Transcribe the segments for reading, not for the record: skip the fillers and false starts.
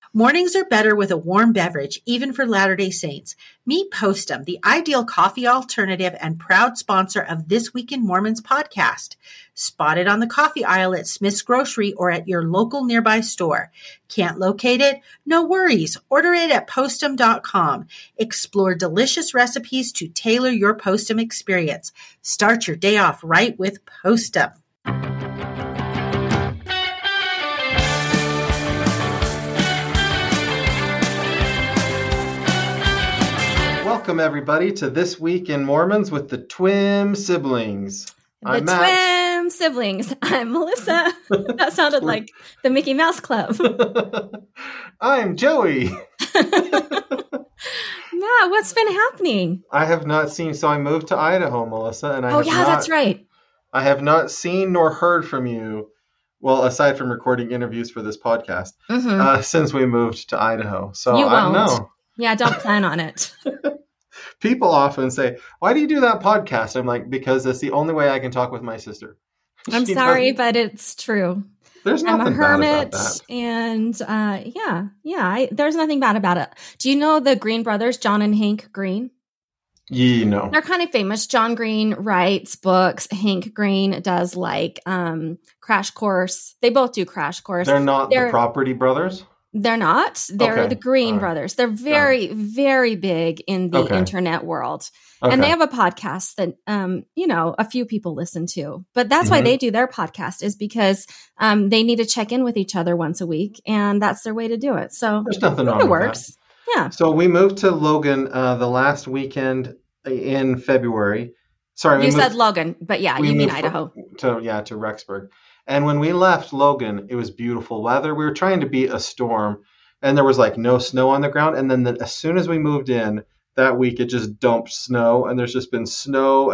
Mornings are better with a warm beverage, even for Latter-day Saints. Meet Postum, the ideal coffee alternative and proud sponsor of This Week in Mormons podcast. Spotted on the coffee aisle at Smith's Grocery or at your local nearby store. Can't locate it? No worries. Order it at postum.com. Explore delicious recipes to tailor your Postum experience. Start your day off right with Postum. Welcome, everybody, to This Week in Mormons with the Twim Siblings. I'm Matt. Twim Siblings. I'm Melissa. That sounded like the Mickey Mouse Club. I'm Joey. Matt, what's been happening? I have not seen, so I moved to Idaho, Melissa, and that's right. I have not seen nor heard from you, well, aside from recording interviews for this podcast, since we moved to Idaho. So you I won't. don't know. Yeah, don't plan on it. People often say, why do you do that podcast? I'm like, because it's the only way I can talk with my sister. I'm sorry, but it's true. There's nothing I'm a hermit, bad about that. And there's nothing bad about it. Do you know the Green brothers, John and Hank Green? Yeah, no. They're kind of famous. John Green writes books. Hank Green does Crash Course. They both do Crash Course. They're not the Property Brothers? They're not. They're the Green brothers. They're very, very big in the internet world. Okay. And they have a podcast that, a few people listen to. But that's why they do their podcast, is because they need to check in with each other once a week. And that's their way to do it. So there's nothing wrong with it works. That. Yeah. So we moved to Logan the last weekend in February. Sorry, you said Logan, but you mean Idaho. To Rexburg. And when we left Logan, it was beautiful weather. We were trying to beat a storm, and there was no snow on the ground. And then as soon as we moved in that week, it just dumped snow, and there's just been snow.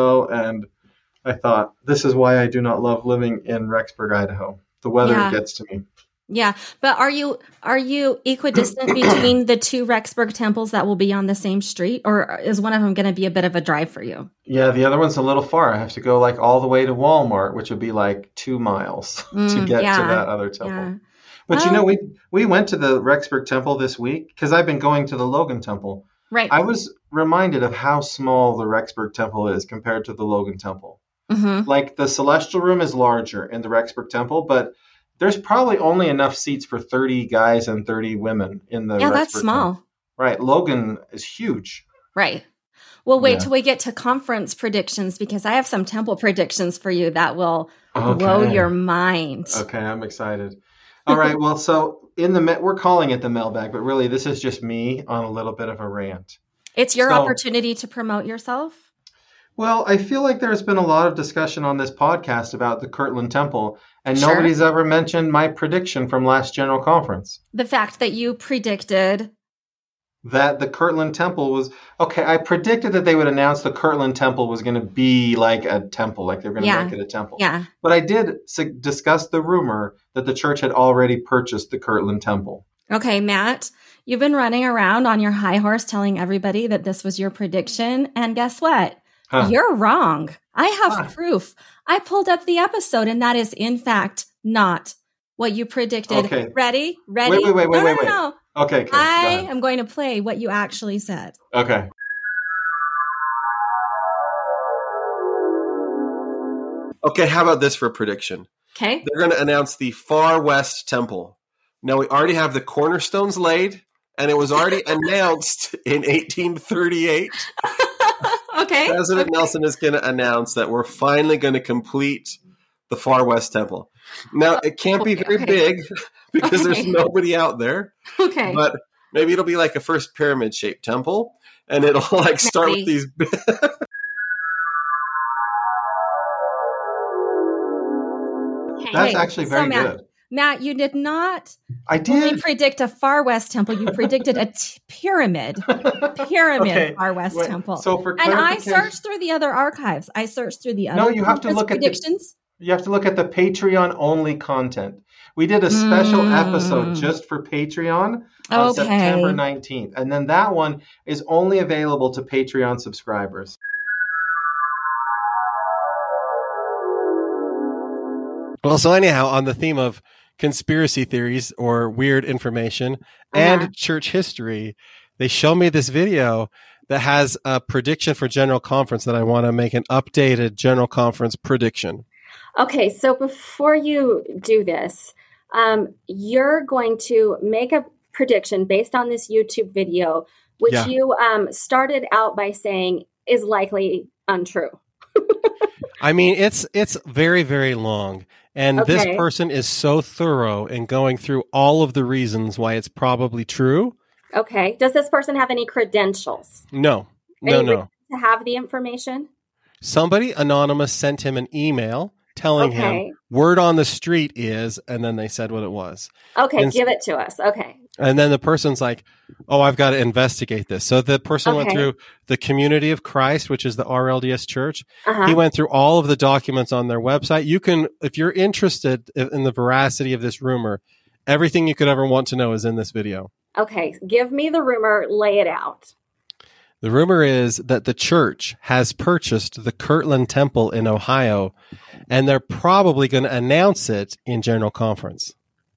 And I thought, this is why I do not love living in Rexburg, Idaho. The weather gets to me. Yeah, but are you equidistant between the two Rexburg temples that will be on the same street, or is one of them going to be a bit of a drive for you? Yeah, the other one's a little far. I have to go all the way to Walmart, which would be 2 miles to get to that other temple. Yeah. But we went to the Rexburg temple this week because I've been going to the Logan temple. Right. I was reminded of how small the Rexburg temple is compared to the Logan temple. Mm-hmm. The celestial room is larger in the Rexburg temple, but there's probably only enough seats for 30 guys and 30 women in the Rexburg that's small. temple. Right. Logan is huge. Right. Well, wait till we get to conference predictions, because I have some temple predictions for you that will blow your mind. Okay, I'm excited. All right. Well, so we're calling it the mailbag, but really this is just me on a little bit of a rant. It's your opportunity to promote yourself. Well, I feel like there's been a lot of discussion on this podcast about the Kirtland Temple, and nobody's ever mentioned my prediction from last General Conference. The fact that you predicted that the Kirtland Temple was... Okay, I predicted that they would announce the Kirtland Temple was going to be like a temple, like they were going to make it a temple. Yeah. But I did discuss the rumor that the church had already purchased the Kirtland Temple. Okay, Matt, you've been running around on your high horse telling everybody that this was your prediction, and guess what? Huh. You're wrong. I have proof. I pulled up the episode, and that is, in fact, not what you predicted. Okay. Ready? Wait. No. Okay. I am going to play what you actually said. Okay. Okay, how about this for a prediction? Okay. They're going to announce the Far West Temple. Now, we already have the cornerstones laid, and it was already announced in 1838. Okay. President Nelson is going to announce that we're finally going to complete the Far West Temple. Now, it can't be very big because there's nobody out there. Okay. But maybe it'll be like a first pyramid-shaped temple, and it'll start with these... That's actually very good. Matt, you did not only predict a Far West temple. You predicted a pyramid Far West temple. So for and I searched through the other archives. I searched through the other you have to look predictions. You have to look at the Patreon only content. We did a special episode just for Patreon on September 19th. And then that one is only available to Patreon subscribers. Well, so anyhow, on the theme of conspiracy theories or weird information and church history, they show me this video that has a prediction for General Conference that I want to make an updated General Conference prediction. Okay, so before you do this, you're going to make a prediction based on this YouTube video, which you started out by saying is likely untrue. I mean, it's very, very long. And this person is so thorough in going through all of the reasons why it's probably true. Okay. Does this person have any credentials? No. To have the information? Somebody anonymous sent him an email telling him word on the street is, and then they said what it was. Okay, give it to us. Okay. And then the person's like, oh, I've got to investigate this. So the person went through the Community of Christ, which is the RLDS church. He went through all of the documents on their website. You can, if you're interested in the veracity of this rumor, everything you could ever want to know is in this video. Okay, give me the rumor, lay it out. The rumor is that the church has purchased the Kirtland Temple in Ohio, and they're probably going to announce it in General Conference.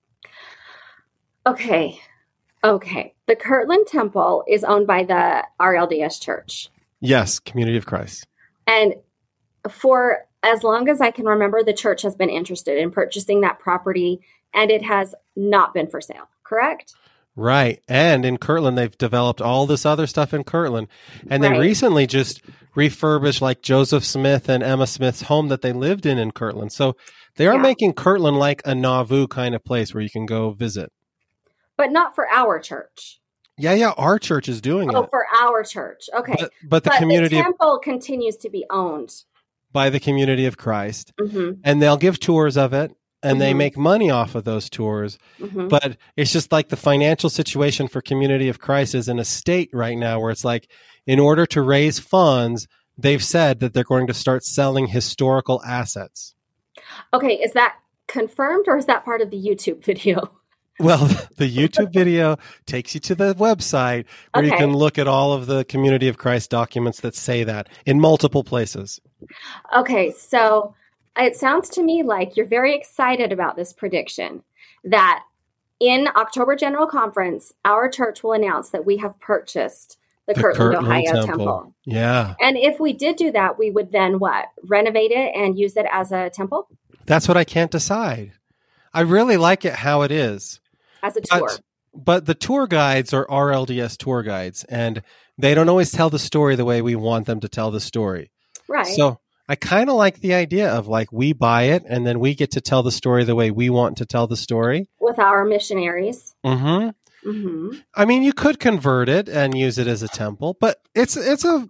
Okay. The Kirtland Temple is owned by the RLDS Church. Yes, Community of Christ. And for as long as I can remember, the church has been interested in purchasing that property, and it has not been for sale, correct? Right. And in Kirtland, they've developed all this other stuff in Kirtland. And they recently just refurbished like Joseph Smith and Emma Smith's home that they lived in Kirtland. So they are making Kirtland like a Nauvoo kind of place where you can go visit. But not for our church. Yeah. Our church is doing it. Oh, for our church. Okay. But the community the temple continues to be owned by the Community of Christ. And they'll give tours of it. And they make money off of those tours. But it's just like the financial situation for Community of Christ is in a state right now where it's like, in order to raise funds, they've said that they're going to start selling historical assets. Okay. Is that confirmed or is that part of the YouTube video? Well, the YouTube video takes you to the website where you can look at all of the Community of Christ documents that say that in multiple places. Okay. So it sounds to me like you're very excited about this prediction that in October General Conference, our church will announce that we have purchased the Kirtland, Ohio Temple. Yeah. And if we did do that, we would then what? Renovate it and use it as a temple? That's what I can't decide. I really like it how it is. As a tour. But the tour guides are RLDS tour guides, and they don't always tell the story the way we want them to tell the story. Right. So I kind of like the idea of like we buy it and then we get to tell the story the way we want to tell the story. With our missionaries. I mean, you could convert it and use it as a temple, but it's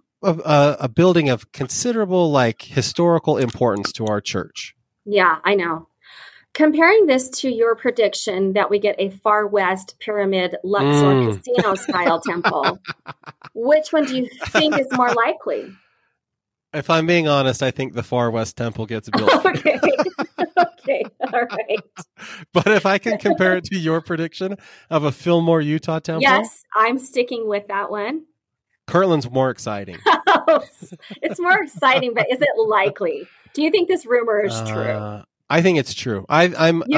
a building of considerable like historical importance to our church. Yeah, I know. Comparing this to your prediction that we get a Far West Pyramid Luxor casino style temple, which one do you think is more likely? If I'm being honest, I think the Far West Temple gets built. Okay, all right. But if I can compare it to your prediction of a Fillmore, Utah temple. Yes, I'm sticking with that one. Kirtland's more exciting. It's more exciting, but is it likely? Do you think this rumor is true? I think it's true. I'm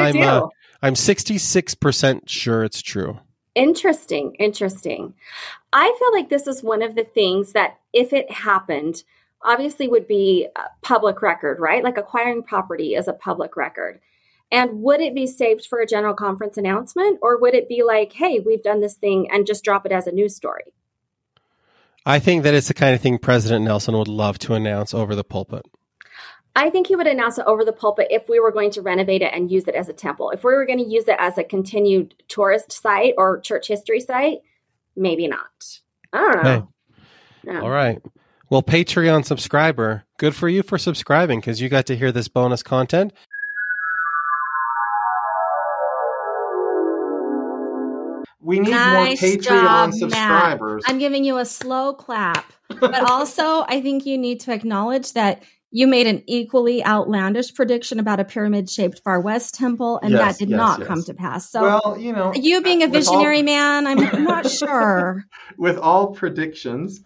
66% sure it's true. Interesting. I feel like this is one of the things that if it happened, obviously would be a public record, right? Like acquiring property is a public record. And would it be saved for a General Conference announcement, or would it be like, hey, we've done this thing and just drop it as a news story? I think that it's the kind of thing President Nelson would love to announce over the pulpit. I think he would announce it over the pulpit if we were going to renovate it and use it as a temple. If we were going to use it as a continued tourist site or church history site, maybe not. I don't know. Hey. No. All right. Well, Patreon subscriber, good for you for subscribing because you got to hear this bonus content. We need more Patreon subscribers. Matt. I'm giving you a slow clap. But also, I think you need to acknowledge that you made an equally outlandish prediction about a pyramid-shaped Far West temple, and that did not come to pass. So, well, you know, you being a visionary man, I'm not sure. With all predictions,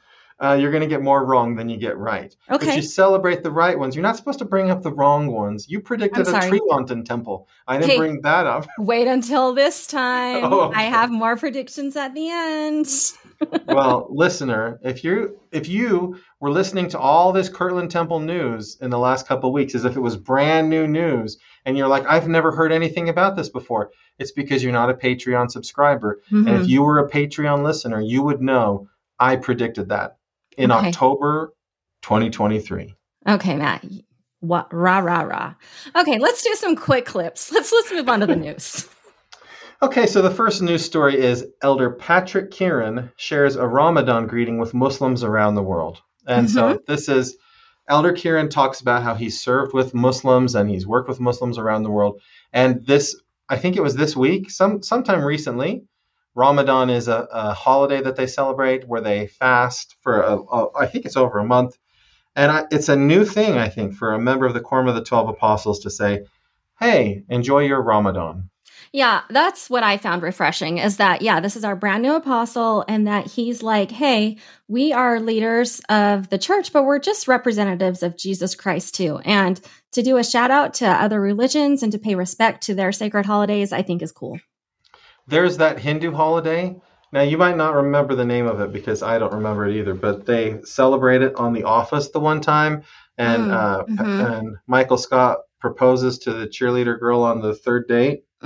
you're going to get more wrong than you get right. Okay. But you celebrate the right ones. You're not supposed to bring up the wrong ones. You predicted a Treonton temple. I didn't bring that up. Wait until this time. Oh, okay. I have more predictions at the end. Well, listener, if you were listening to all this Kirtland Temple news in the last couple of weeks as if it was brand new news, and you're like, I've never heard anything about this before, it's because you're not a Patreon subscriber. Mm-hmm. And if you were a Patreon listener, you would know I predicted that in October 2023. Okay, Matt. What? Rah, rah, rah. Okay, let's do some quick clips. Let's move on to the news. Okay, so the first news story is Elder Patrick Kieran shares a Ramadan greeting with Muslims around the world. And so this is Elder Kieran talks about how he's served with Muslims and he's worked with Muslims around the world. And this, I think it was this week, sometime recently, Ramadan is a holiday that they celebrate where they fast for, I think it's over a month. And it's a new thing, I think, for a member of the Quorum of the 12 Apostles to say, hey, enjoy your Ramadan. Yeah, that's what I found refreshing is that, this is our brand new apostle and that he's like, hey, we are leaders of the church, but we're just representatives of Jesus Christ too. And to do a shout out to other religions and to pay respect to their sacred holidays, I think is cool. There's that Hindu holiday. Now, you might not remember the name of it because I don't remember it either, but they celebrate it on The Office the one time. And, and Michael Scott proposes to the cheerleader girl on the third date. Do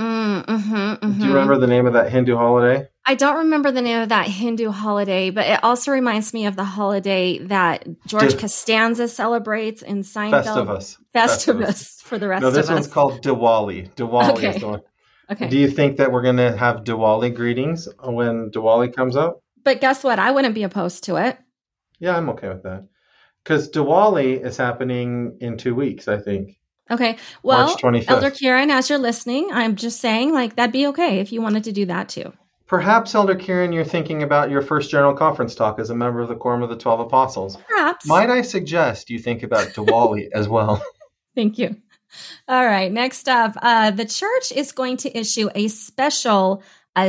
you remember the name of that Hindu holiday? I don't remember the name of that Hindu holiday, but it also reminds me of the holiday that George Costanza celebrates in Seinfeld. Festivus for the rest of us. No, this one's called Diwali. Diwali is the one. Okay. Do you think that we're going to have Diwali greetings when Diwali comes up? But guess what? I wouldn't be opposed to it. Yeah, I'm okay with that. Because Diwali is happening in 2 weeks, I think. Okay. Well, March 25th. Elder Kieran, as you're listening, I'm just saying, that'd be okay if you wanted to do that too. Perhaps, Elder Kieran, you're thinking about your first General Conference talk as a member of the Quorum of the 12 Apostles. Perhaps. Might I suggest you think about Diwali as well? Thank you. All right. Next up, the church is going to issue a special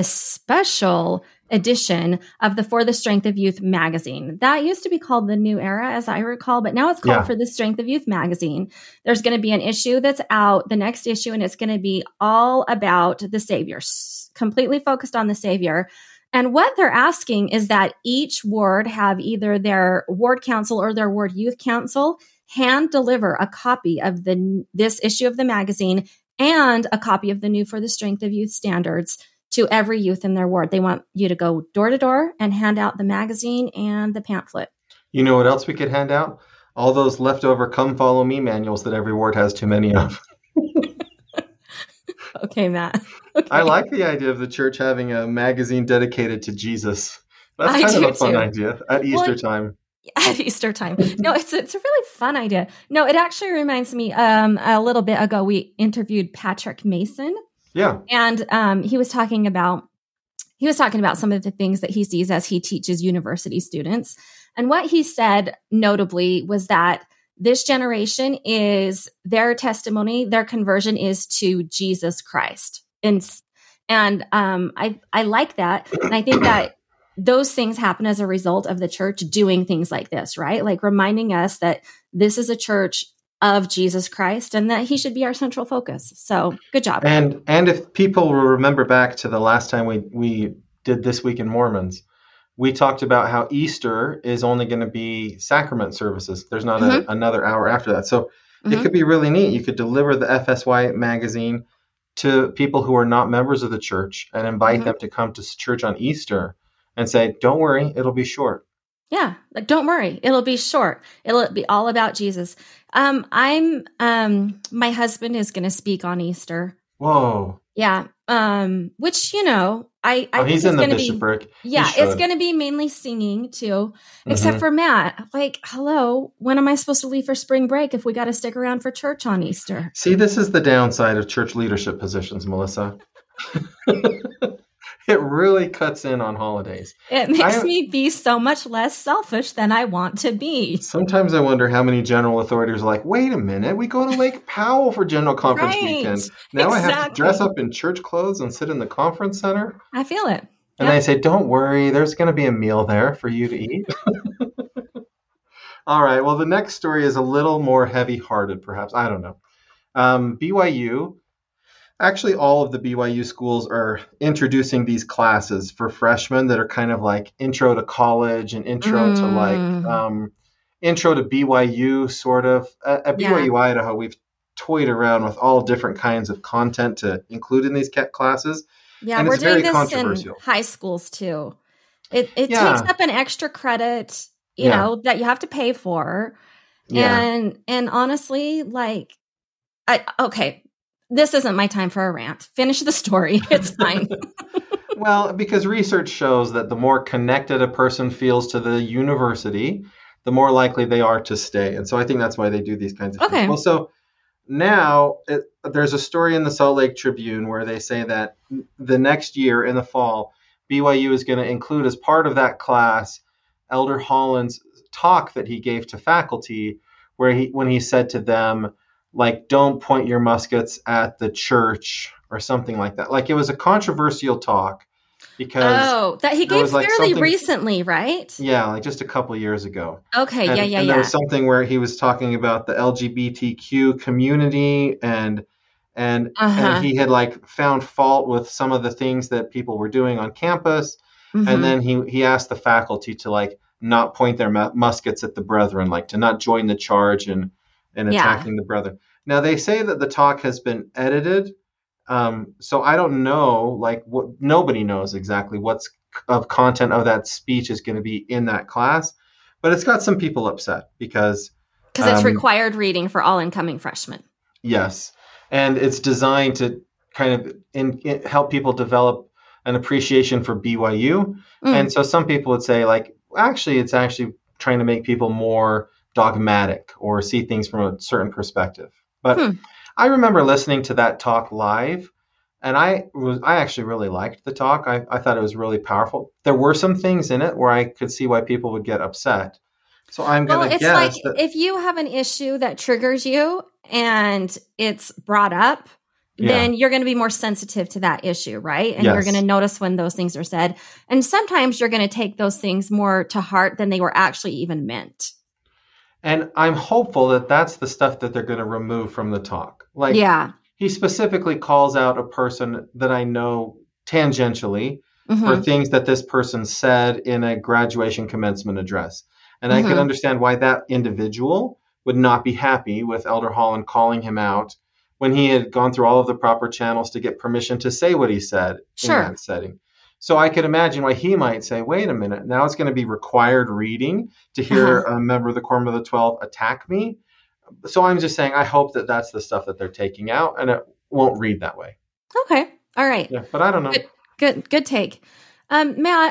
edition of the For the Strength of Youth magazine. That used to be called The New Era, as I recall, but now it's called For the Strength of Youth magazine. There's going to be an issue that's out, the next issue, and it's going to be all about the Savior, completely focused on the Savior. And what they're asking is that each ward have either their ward council or their ward youth council hand deliver a copy of this issue of the magazine and a copy of the new For the Strength of Youth standards to every youth in their ward. They want you to go door to door and hand out the magazine and the pamphlet. You know what else we could hand out? All those leftover Come Follow Me manuals that every ward has too many of. Okay, Matt. Okay. I like the idea of the church having a magazine dedicated to Jesus. That's kind of a fun idea at Easter time. At Easter time. No, it's a really fun idea. No, it actually reminds me, a little bit ago, we interviewed Patrick Mason. Yeah. And he was talking about some of the things that he sees as he teaches university students. And what he said notably was that this generation is their testimony, their conversion is to Jesus Christ. And I like that. And I think that those things happen as a result of the church doing things like this, right? Like reminding us that this is a church of Jesus Christ and that he should be our central focus. So good job. And if people will remember back to the last time we did This Week in Mormons, we talked about how Easter is only going to be sacrament services. There's not another hour after that. So it could be really neat. You could deliver the FSY magazine to people who are not members of the church and invite them to come to church on Easter and say, don't worry, it'll be short. Yeah, like don't worry, it'll be short. It'll be all about Jesus. My husband is going to speak on Easter. Whoa. Yeah. Which, you know, I he's in the bishopric. It's going to be mainly singing too, except for Matt. Like, hello, when am I supposed to leave for spring break if we got to stick around for church on Easter? See, this is the downside of church leadership positions, Melissa. It really cuts in on holidays. It makes me be so much less selfish than I want to be. Sometimes I wonder how many general authorities are like, wait a minute, we go to Lake Powell for General Conference weekend. Now I have to dress up in church clothes and sit in the conference center? I feel it. And I say, don't worry, there's going to be a meal there for you to eat. All right. Well, the next story is a little more heavy-hearted, perhaps. I don't know. BYU, actually, all of the BYU schools are introducing these classes for freshmen that are kind of like intro to college and intro to like intro to BYU, sort of. At BYU Idaho, we've toyed around with all different kinds of content to include in these classes. Yeah, we're doing this in high schools too. It takes up an extra credit, you know, that you have to pay for. Yeah. And honestly, like, okay, this isn't my time for a rant. Finish the story. It's fine. Well, because research shows that the more connected a person feels to the university, the more likely they are to stay. And so I think that's why they do these kinds of things. Well, so now there's a story in the Salt Lake Tribune where they say that the next year in the fall, BYU is going to include as part of that class Elder Holland's talk that he gave to faculty, when he said to them, like, don't point your muskets at the church or something like that. Like, it was a controversial talk because that he gave fairly recently, right? Yeah, like just a couple of years ago. Okay, and there was something where he was talking about the LGBTQ community and he had like found fault with some of the things that people were doing on campus. Mm-hmm. And then he asked the faculty to like not point their muskets at the brethren, like to not join the charge and attacking the brethren. Now they say that the talk has been edited. So I don't know, like nobody knows exactly what's of content of that speech is going to be in that class, but it's got some people upset because it's required reading for all incoming freshmen. Yes. And it's designed to kind of help people develop an appreciation for BYU. And so some people would say, like, actually, it's actually trying to make people more dogmatic or see things from a certain perspective. But I remember listening to that talk live, and I actually really liked the talk. I thought it was really powerful. There were some things in it where I could see why people would get upset. So I'm going to guess like if you have an issue that triggers you and it's brought up, then you're going to be more sensitive to that issue, right? And you're going to notice when those things are said. And sometimes you're going to take those things more to heart than they were actually even meant. And I'm hopeful that that's the stuff that they're going to remove from the talk. Like, he specifically calls out a person that I know tangentially for things that this person said in a graduation commencement address. And I could understand why that individual would not be happy with Elder Holland calling him out when he had gone through all of the proper channels to get permission to say what he said in that setting. So I could imagine why he might say, wait a minute, now it's going to be required reading to hear a member of the Quorum of the 12 attack me. So I'm just saying, I hope that that's the stuff that they're taking out and it won't read that way. Okay. All right. Yeah, but I don't know. Good take. Matt,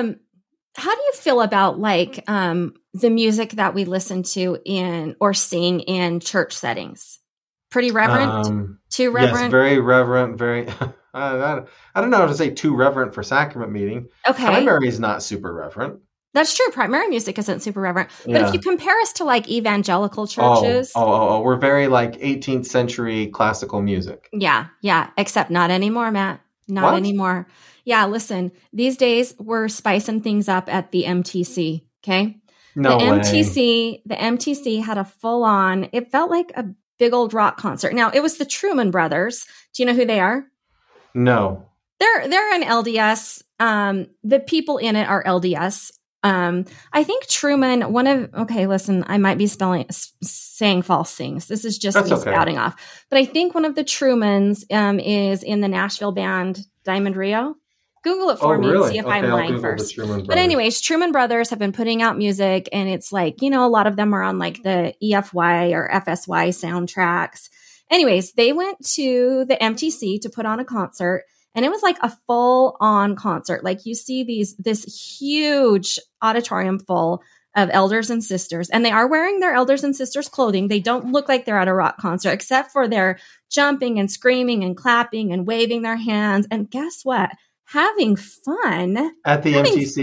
how do you feel about like the music that we listen to in or sing in church settings? Pretty reverent? Too reverent? Yes, very reverent, very... I don't know how to say too reverent for sacrament meeting. Okay. Primary is not super reverent. That's true. Primary music isn't super reverent. But if you compare us to like evangelical churches. We're very like 18th century classical music. Yeah. Except not anymore, Matt. Not anymore. Yeah, listen. These days we're spicing things up at the MTC. Okay. The MTC had a full on, it felt like a big old rock concert. Now it was the Truman Brothers. Do you know who they are? No. They're an LDS. The people in it are LDS. I think Truman, listen, I might be saying false things. This is just me spouting off. But I think one of the Trumans is in the Nashville band Diamond Rio. Google it for me and see if I'm lying first. But anyways, Truman Brothers have been putting out music, and it's like, a lot of them are on like the EFY or FSY soundtracks. Anyways, they went to the MTC to put on a concert, and it was like a full-on concert. Like you see this huge auditorium full of elders and sisters, and they are wearing their elders and sisters clothing. They don't look like they're at a rock concert, except for they're jumping and screaming and clapping and waving their hands. And guess what? Having fun at the MTC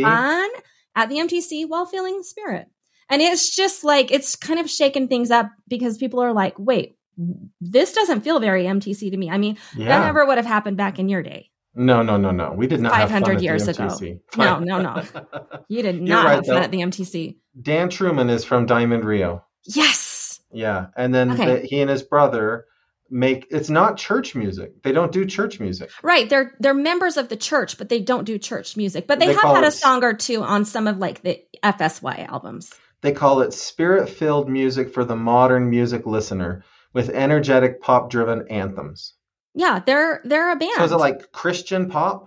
while feeling the Spirit. And it's just like, it's kind of shaking things up because people are like, wait, this doesn't feel very MTC to me. I mean, that never would have happened back in your day. No. We did not 500 years ago. No. You did not have fun at the MTC. Dan Truman is from Diamond Rio. Yes. Yeah. And then he and his brother it's not church music. They don't do church music. Right. They're members of the church, but they don't do church music. But they have had a song or two on some of like the FSY albums. They call it spirit-filled music for the modern music listener with energetic pop-driven anthems. Yeah, they're a band. So is it like Christian pop?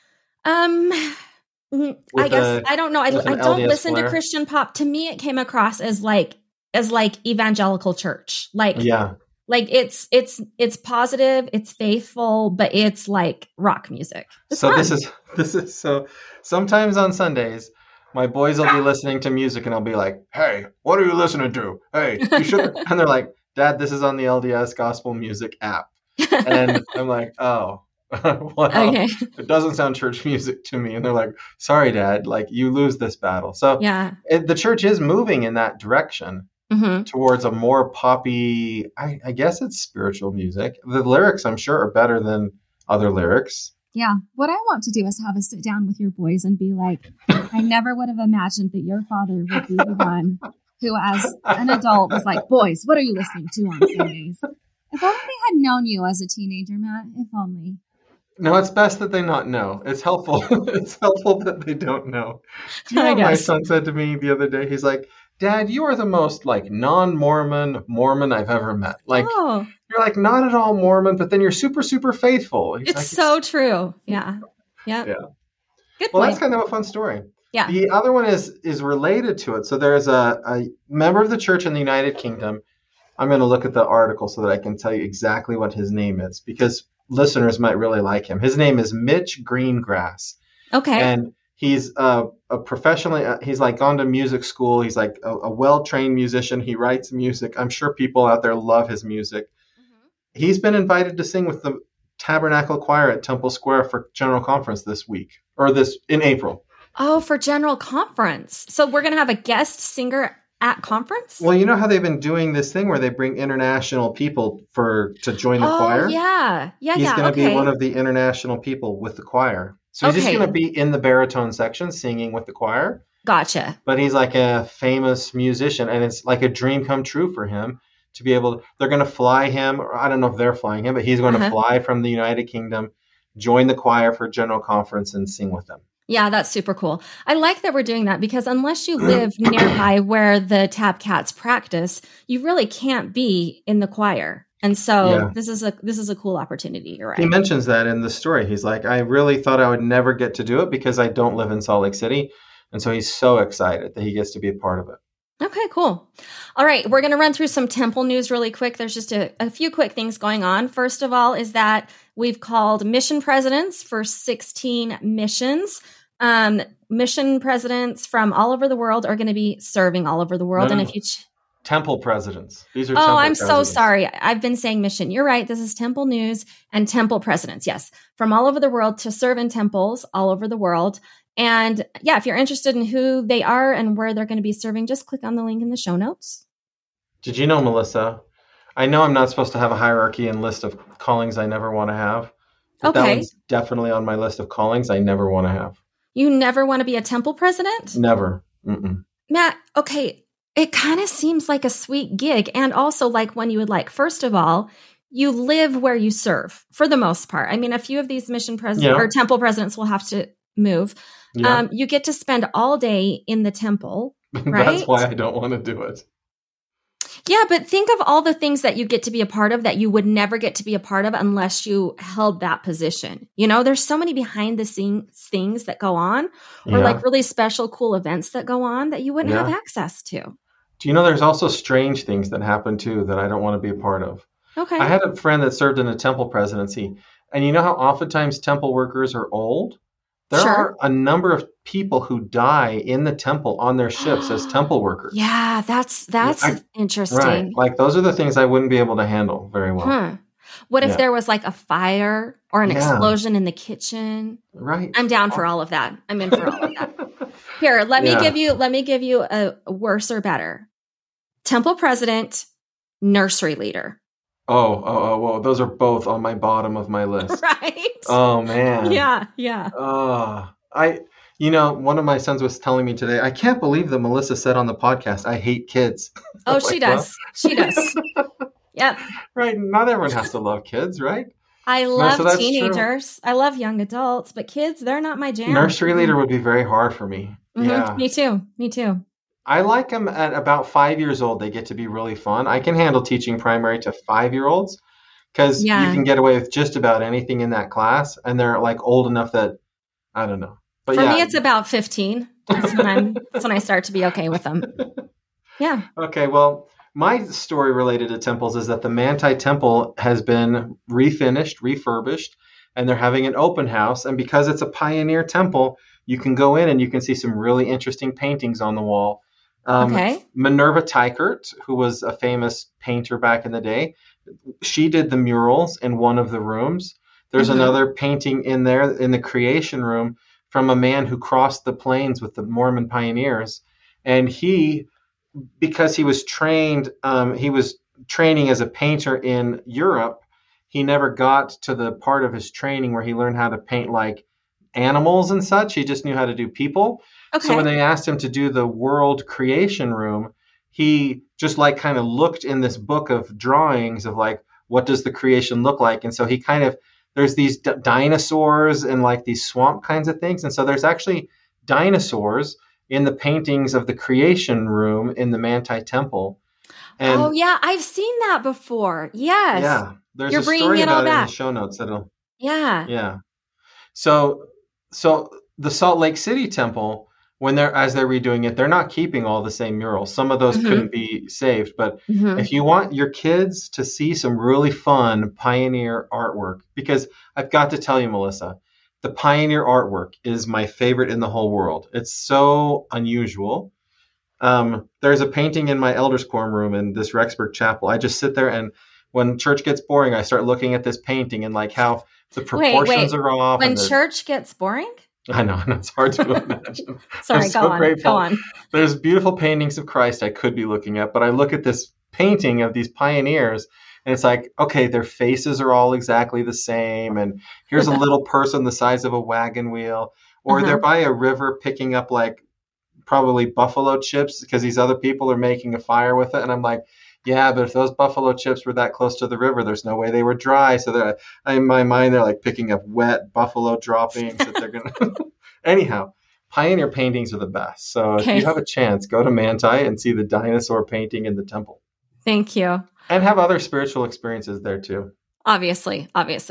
I guess I don't know. I don't LDS listen flare? To Christian pop. To me, it came across as like evangelical church. Like it's positive, it's faithful, but it's like rock music. It's so fun. this is so. Sometimes on Sundays, my boys will be listening to music, and I'll be like, "Hey, what are you listening to? Hey, you should." And they're like, "Dad, this is on the LDS Gospel Music app." And I'm like, "Oh, well, okay. It doesn't sound church music to me." And they're like, "Sorry, Dad, like you lose this battle." So the church is moving in that direction towards a more poppy, I guess it's spiritual music. The lyrics, I'm sure, are better than other lyrics. Yeah. What I want to do is have a sit down with your boys and be like, I never would have imagined that your father would be the one who, as an adult, was like, boys, what are you listening to on Sundays? If only they had known you as a teenager, Matt. If only. No, it's best that they not know. It's helpful. It's helpful that they don't know. Do you know what my son said to me the other day? He's like, Dad, you are the most like non-Mormon I've ever met. Like you're like not at all Mormon, but then you're super, super faithful. It's like, so true. Yeah. Good well, point. That's kind of a fun story. Yeah. The other one is related to it. So there's a member of the church in the United Kingdom. I'm going to look at the article so that I can tell you exactly what his name is, because listeners might really like him. His name is Mitch Greengrass. Okay. And he's a professionally, he's like gone to music school. He's like a well-trained musician. He writes music. I'm sure people out there love his music. He's been invited to sing with the Tabernacle Choir at Temple Square for General Conference this week, or in April. Oh, for General Conference. So we're going to have a guest singer at conference? Well, you know how they've been doing this thing where they bring international people to join the choir? Yeah. He's going to be one of the international people with the choir. So he's just going to be in the baritone section singing with the choir. Gotcha. But he's like a famous musician, and it's like a dream come true for him to be able to, they're going to fly him, or I don't know if they're flying him, but he's going to fly from the United Kingdom, join the choir for General Conference and sing with them. Yeah, that's super cool. I like that we're doing that, because unless you live nearby where the Tab Cats practice, you really can't be in the choir. And so this is a cool opportunity. You're right. He mentions that in the story. He's like, I really thought I would never get to do it because I don't live in Salt Lake City. And so he's so excited that he gets to be a part of it. Okay, cool. All right, we're going to run through some temple news really quick. There's just a few quick things going on. First of all is that we've called mission presidents for 16 missions. Mission presidents from all over the world are going to be serving all over the world. No. And if you temple presidents. These are temple I'm presidents. So sorry. I've been saying mission. You're right. This is temple news and temple presidents. Yes. From all over the world to serve in temples all over the world. And yeah, if you're interested in who they are and where they're going to be serving, just click on the link in the show notes. Did you know, Melissa? I know I'm not supposed to have a hierarchy and list of callings I never want to have. But that one's definitely on my list of callings I never want to have. You never want to be a temple president? Never. Mm-mm. Matt, okay. It kind of seems like a sweet gig, and also like one you would like. First of all, you live where you serve for the most part. I mean, a few of these mission presidents or temple presidents will have to move. Yeah. You get to spend all day in the temple, right? That's why I don't want to do it. Yeah, but think of all the things that you get to be a part of that you would never get to be a part of unless you held that position. You know, there's so many behind the scenes things that go on, or like really special, cool events that go on that you wouldn't have access to. Do you know there's also strange things that happen too that I don't want to be a part of? Okay. I had a friend that served in a temple presidency, and you know how oftentimes temple workers are old? There are a number of people who die in the temple on their ships as temple workers. Yeah, that's interesting. Right. Like those are the things I wouldn't be able to handle very well. What if there was like a fire or an explosion in the kitchen? Right. I'm down for all of that. I'm in for all of that. Here, let me give you a worse or better. Temple president, nursery leader. Whoa. Those are both on my bottom of my list. Right? Oh, man. Yeah. One of my sons was telling me today, I can't believe that Melissa said on the podcast, I hate kids. Oh, she does. Well. She does. Yep. Right. Not everyone has to love kids, right? I love teenagers. True. I love young adults, but kids, they're not my jam. Nursery leader would be very hard for me. Mm-hmm. Yeah. Me too. I like them at about 5 years old. They get to be really fun. I can handle teaching primary to 5-year-olds because you can get away with just about anything in that class. And they're like old enough that, I don't know. But for me, it's about 15. That's when I start to be okay with them. Yeah. Okay. Well, my story related to temples is that the Manti Temple has been refurbished, and they're having an open house. And because it's a pioneer temple, you can go in and you can see some really interesting paintings on the wall. Minerva Teichert, who was a famous painter back in the day, she did the murals in one of the rooms. There's another painting in there in the creation room from a man who crossed the plains with the Mormon pioneers. And because he was trained, he was training as a painter in Europe. He never got to the part of his training where he learned how to paint like animals and such. He just knew how to do people. Okay. So when they asked him to do the world creation room, he just like kind of looked in this book of drawings of like, what does the creation look like? And so he there's these dinosaurs and like these swamp kinds of things. And so there's actually dinosaurs in the paintings of the creation room in the Manti Temple. And I've seen that before. Yes. Yeah. There's a story about it in the show notes. Yeah. Yeah. So the Salt Lake City Temple, as they're redoing it, they're not keeping all the same murals. Some of those couldn't be saved. But if you want your kids to see some really fun pioneer artwork, because I've got to tell you, Melissa, the pioneer artwork is my favorite in the whole world. It's so unusual. There's a painting in my elders quorum room in this Rexburg chapel. I just sit there, and when church gets boring, I start looking at this painting and like how the proportions are off. When church gets boring? I know, and it's hard to imagine. Sorry, go on. There's beautiful paintings of Christ I could be looking at, but I look at this painting of these pioneers, and it's like, okay, their faces are all exactly the same, and here's a little person the size of a wagon wheel, or they're by a river picking up like probably buffalo chips because these other people are making a fire with it, and I'm like, yeah, but if those buffalo chips were that close to the river, there's no way they were dry. So in my mind, they're like picking up wet buffalo droppings that they're going to. Anyhow, pioneer paintings are the best. So if you have a chance, go to Manti and see the dinosaur painting in the temple. Thank you. And have other spiritual experiences there too. Obviously.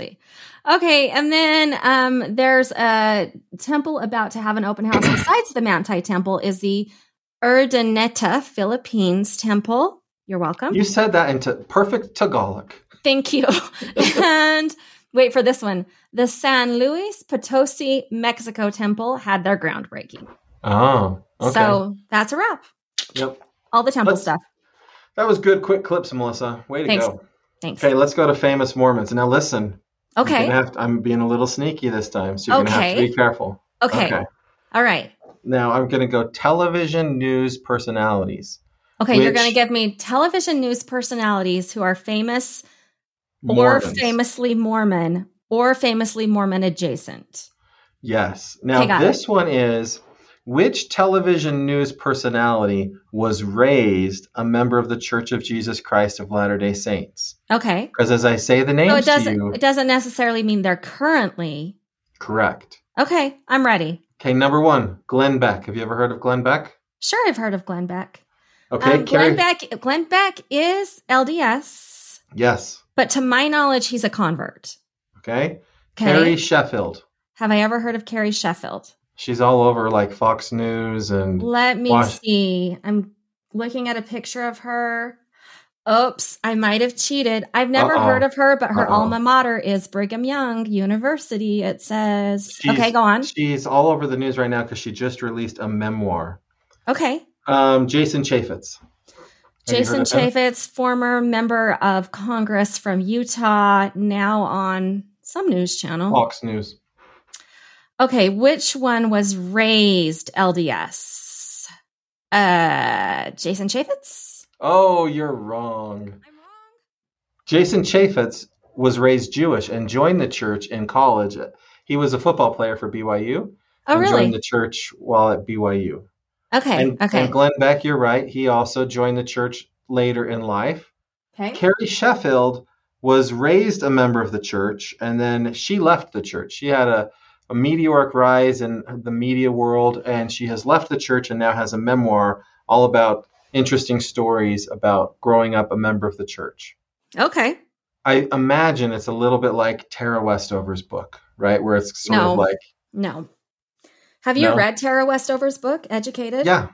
Okay, and then there's a temple about to have an open house besides the Manti Temple is the Urdaneta, Philippines Temple. You're welcome. You said that into perfect Tagalog. Thank you. And wait for this one. The San Luis Potosi, Mexico Temple had their groundbreaking. Oh, okay. So that's a wrap. Yep. All the temple stuff. That was good, quick clips, Melissa. Way to go. Thanks. Okay, let's go to famous Mormons. Now listen. Okay. I'm being a little sneaky this time, so you're going to have to be careful. Okay. All right. Now I'm going to go television news personalities. Okay, you're going to give me television news personalities who are famous Mormons. Or famously Mormon or famously Mormon adjacent. Yes. Now, this one is, which television news personality was raised a member of the Church of Jesus Christ of Latter-day Saints? Okay. Because as I say the names to you... It doesn't necessarily mean they're currently... Correct. Okay, I'm ready. Okay, number 1, Glenn Beck. Have you ever heard of Glenn Beck? Sure, I've heard of Glenn Beck. Okay, Glenn Beck is LDS. Yes. But to my knowledge, he's a convert. Okay. Carrie Sheffield. Have I ever heard of Carrie Sheffield? She's all over like Fox News and... Let me see. I'm looking at a picture of her. Oops, I might have cheated. I've never heard of her, but her alma mater is Brigham Young University, it says. Okay, go on. She's all over the news right now because she just released a memoir. Okay. Jason Chaffetz. Jason Chaffetz, former member of Congress from Utah, now on some news channel. Fox News. Okay, which one was raised LDS? Jason Chaffetz? Oh, you're wrong. I'm wrong? Jason Chaffetz was raised Jewish and joined the church in college. He was a football player for BYU. Oh, really? Joined the church while at BYU. Okay. And Glenn Beck, you're right. He also joined the church later in life. Okay. Carrie Sheffield was raised a member of the church, and then she left the church. She had a meteoric rise in the media world, and she has left the church and now has a memoir all about interesting stories about growing up a member of the church. Okay. I imagine it's a little bit like Tara Westover's book, right? Where it's sort of like... No. Have you read Tara Westover's book, Educated? Yeah.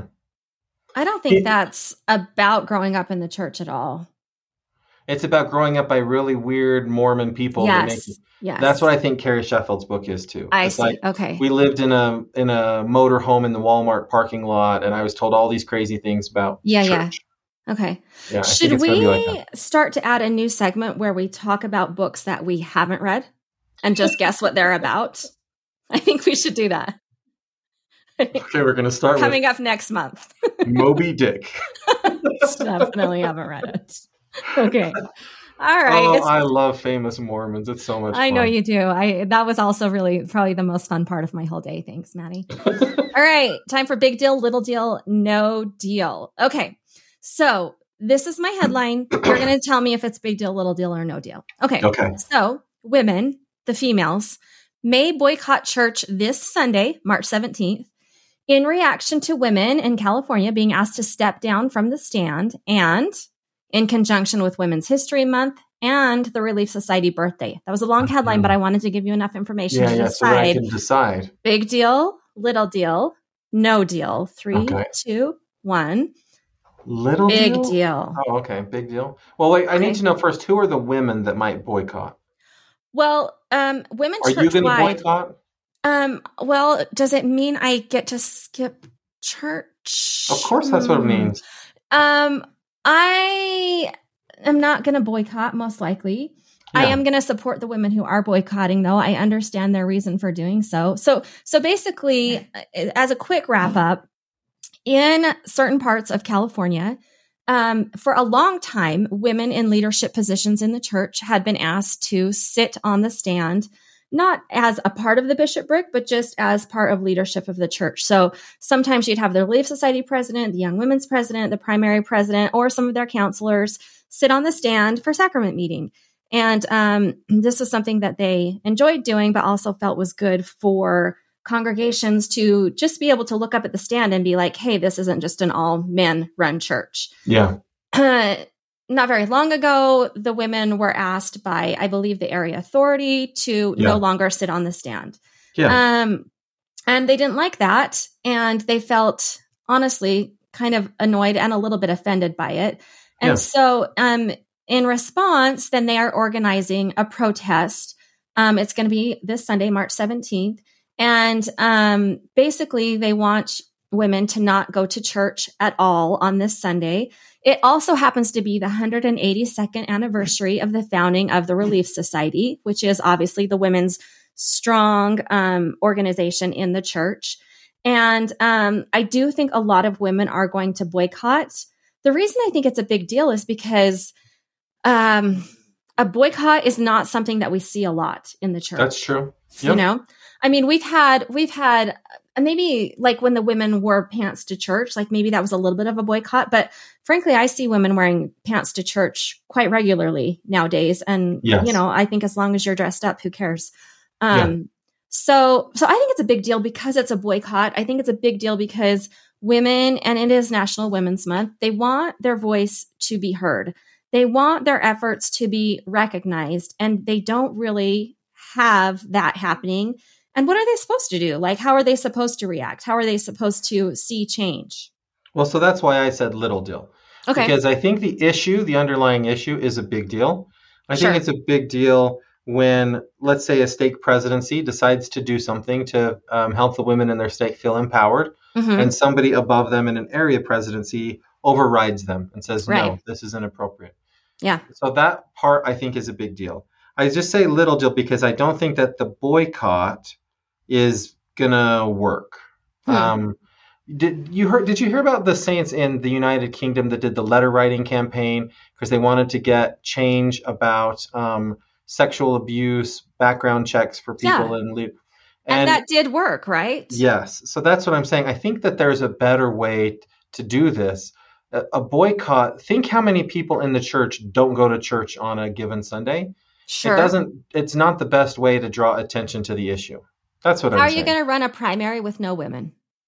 I don't think that's about growing up in the church at all. It's about growing up by really weird Mormon people. Yes. That's what I think Carrie Sheffield's book is too. I see. Like, okay. We lived in a motor home in the Walmart parking lot, and I was told all these crazy things about church. Yeah. Okay. Yeah, should we start to add a new segment where we talk about books that we haven't read and just guess what they're about? I think we should do that. Okay, we're going to start coming up next month. Moby Dick. Definitely haven't read it. Okay. All right. Oh, I love Famous Mormons. It's so much fun. I know you do. That was also really probably the most fun part of my whole day. Thanks, Maddie. All right. Time for big deal, little deal, no deal. Okay. So this is my headline. You're going to tell me if it's big deal, little deal, or no deal. Okay. So women, the females, may boycott church this Sunday, March 17th, in reaction to women in California being asked to step down from the stand and in conjunction with Women's History Month and the Relief Society birthday. That was a long headline, but I wanted to give you enough information to decide. So that I can decide. Big deal, little deal, no deal. 3, 2, 1. Little big deal? Big deal. Oh, okay. Big deal. Well, wait, I need to know first, who are the women that might boycott? Well, women church-wide. Are you going to boycott? Well, does it mean I get to skip church? Of course that's what it means. I am not going to boycott, most likely. Yeah. I am going to support the women who are boycotting, though. I understand their reason for doing so. So basically, as a quick wrap up, in certain parts of California, for a long time, women in leadership positions in the church had been asked to sit on the stand, not as a part of the bishopric, but just as part of leadership of the church. So sometimes you'd have the Relief Society president, the Young Women's president, the primary president, or some of their counselors sit on the stand for sacrament meeting. And this was something that they enjoyed doing, but also felt was good for congregations to just be able to look up at the stand and be like, hey, this isn't just an all men run church. Yeah. Not very long ago, the women were asked by, I believe, the area authority to no longer sit on the stand. Yeah. And they didn't like that. And they felt, honestly, kind of annoyed and a little bit offended by it. And so in response, then they are organizing a protest. It's going to be this Sunday, March 17th. And basically, they want women to not go to church at all on this Sunday. It also happens to be the 182nd anniversary of the founding of the Relief Society, which is obviously the women's strong organization in the church. And I do think a lot of women are going to boycott. The reason I think it's a big deal is because a boycott is not something that we see a lot in the church. That's true. Yep. You know, I mean, we've had maybe like when the women wore pants to church, like maybe that was a little bit of a boycott. But frankly, I see women wearing pants to church quite regularly nowadays. And, you know, I think as long as you're dressed up, who cares? So I think it's a big deal because it's a boycott. I think it's a big deal because women, and it is National Women's Month, they want their voice to be heard. They want their efforts to be recognized, and they don't really have that happening. And what are they supposed to do? Like, how are they supposed to react? How are they supposed to see change? Well, so that's why I said little deal. Okay. Because I think the underlying issue is a big deal. I think it's a big deal when, let's say, a stake presidency decides to do something to help the women in their stake feel empowered, and somebody above them in an area presidency overrides them and says, no, this is inappropriate. Yeah. So that part, I think, is a big deal. I just say little deal because I don't think that the boycott is going to work. Did you hear about the saints in the United Kingdom that did the letter writing campaign because they wanted to get change about sexual abuse, background checks for people and that did work, right? Yes. So that's what I'm saying. I think that there's a better way to do this. A boycott. Think how many people in the church don't go to church on a given Sunday. Sure. It's not the best way to draw attention to the issue. That's what I'm saying. How are you going to run a primary with no women?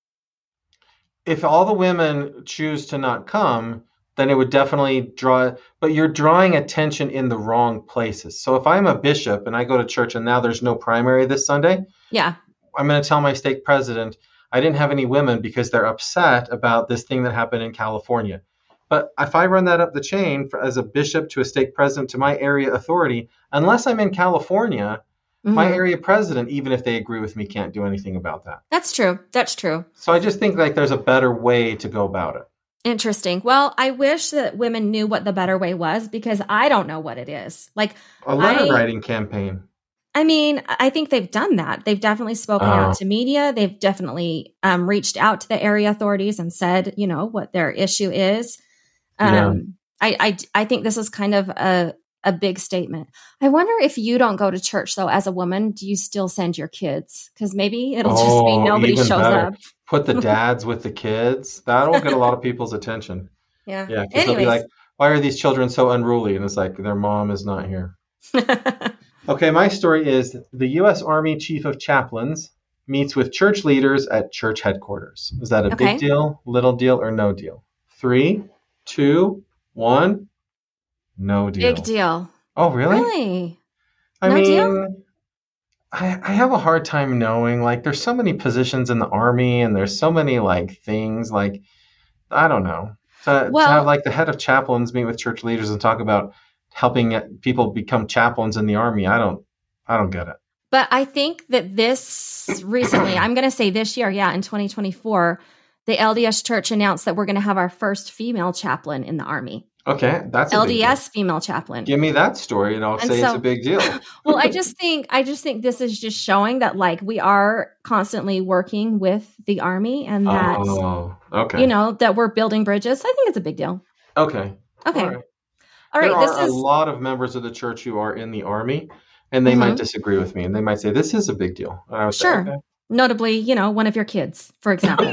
If all the women choose to not come, then it would definitely but you're drawing attention in the wrong places. So if I'm a bishop and I go to church and now there's no primary this Sunday, I'm going to tell my stake president, I didn't have any women because they're upset about this thing that happened in California. But if I run that up the chain as a bishop to a stake president to my area authority, unless I'm in California, my area president, even if they agree with me, can't do anything about that. That's true. So I just think there's a better way to go about it. Interesting. Well, I wish that women knew what the better way was because I don't know what it is. Like a letter writing campaign. I mean, I think they've done that. They've definitely spoken out to media. They've definitely reached out to the area authorities and said, what their issue is. I think this is kind of a big statement. I wonder if you don't go to church though, as a woman, do you still send your kids? Because maybe it'll just be nobody shows up. Put the dads with the kids. That'll get a lot of people's attention. Yeah. Yeah. Because they'll be like, why are these children so unruly? And it's like, their mom is not here. Okay. My story is the U.S. Army Chief of Chaplains meets with church leaders at church headquarters. Is that a big deal, little deal, or no deal? 3, 2, 1. No deal. Big deal. Oh, really? Really? I mean, deal? I have a hard time knowing. Like, there's so many positions in the Army, and there's so many things. Like, I don't know. To have the head of chaplains meet with church leaders and talk about helping people become chaplains in the Army, I don't get it. But I think that this recently, I'm going to say this year, in 2024, the LDS Church announced that we're going to have our first female chaplain in the Army. Okay, that's a LDS female chaplain. Give me that story, and I'll say it's a big deal. Well, I just think this is just showing that we are constantly working with the Army, and that that we're building bridges. I think it's a big deal. Okay. All right. There are a lot of members of the church who are in the Army, and they might disagree with me, and they might say this is a big deal. Sure. Say, okay. Notably, one of your kids, for example.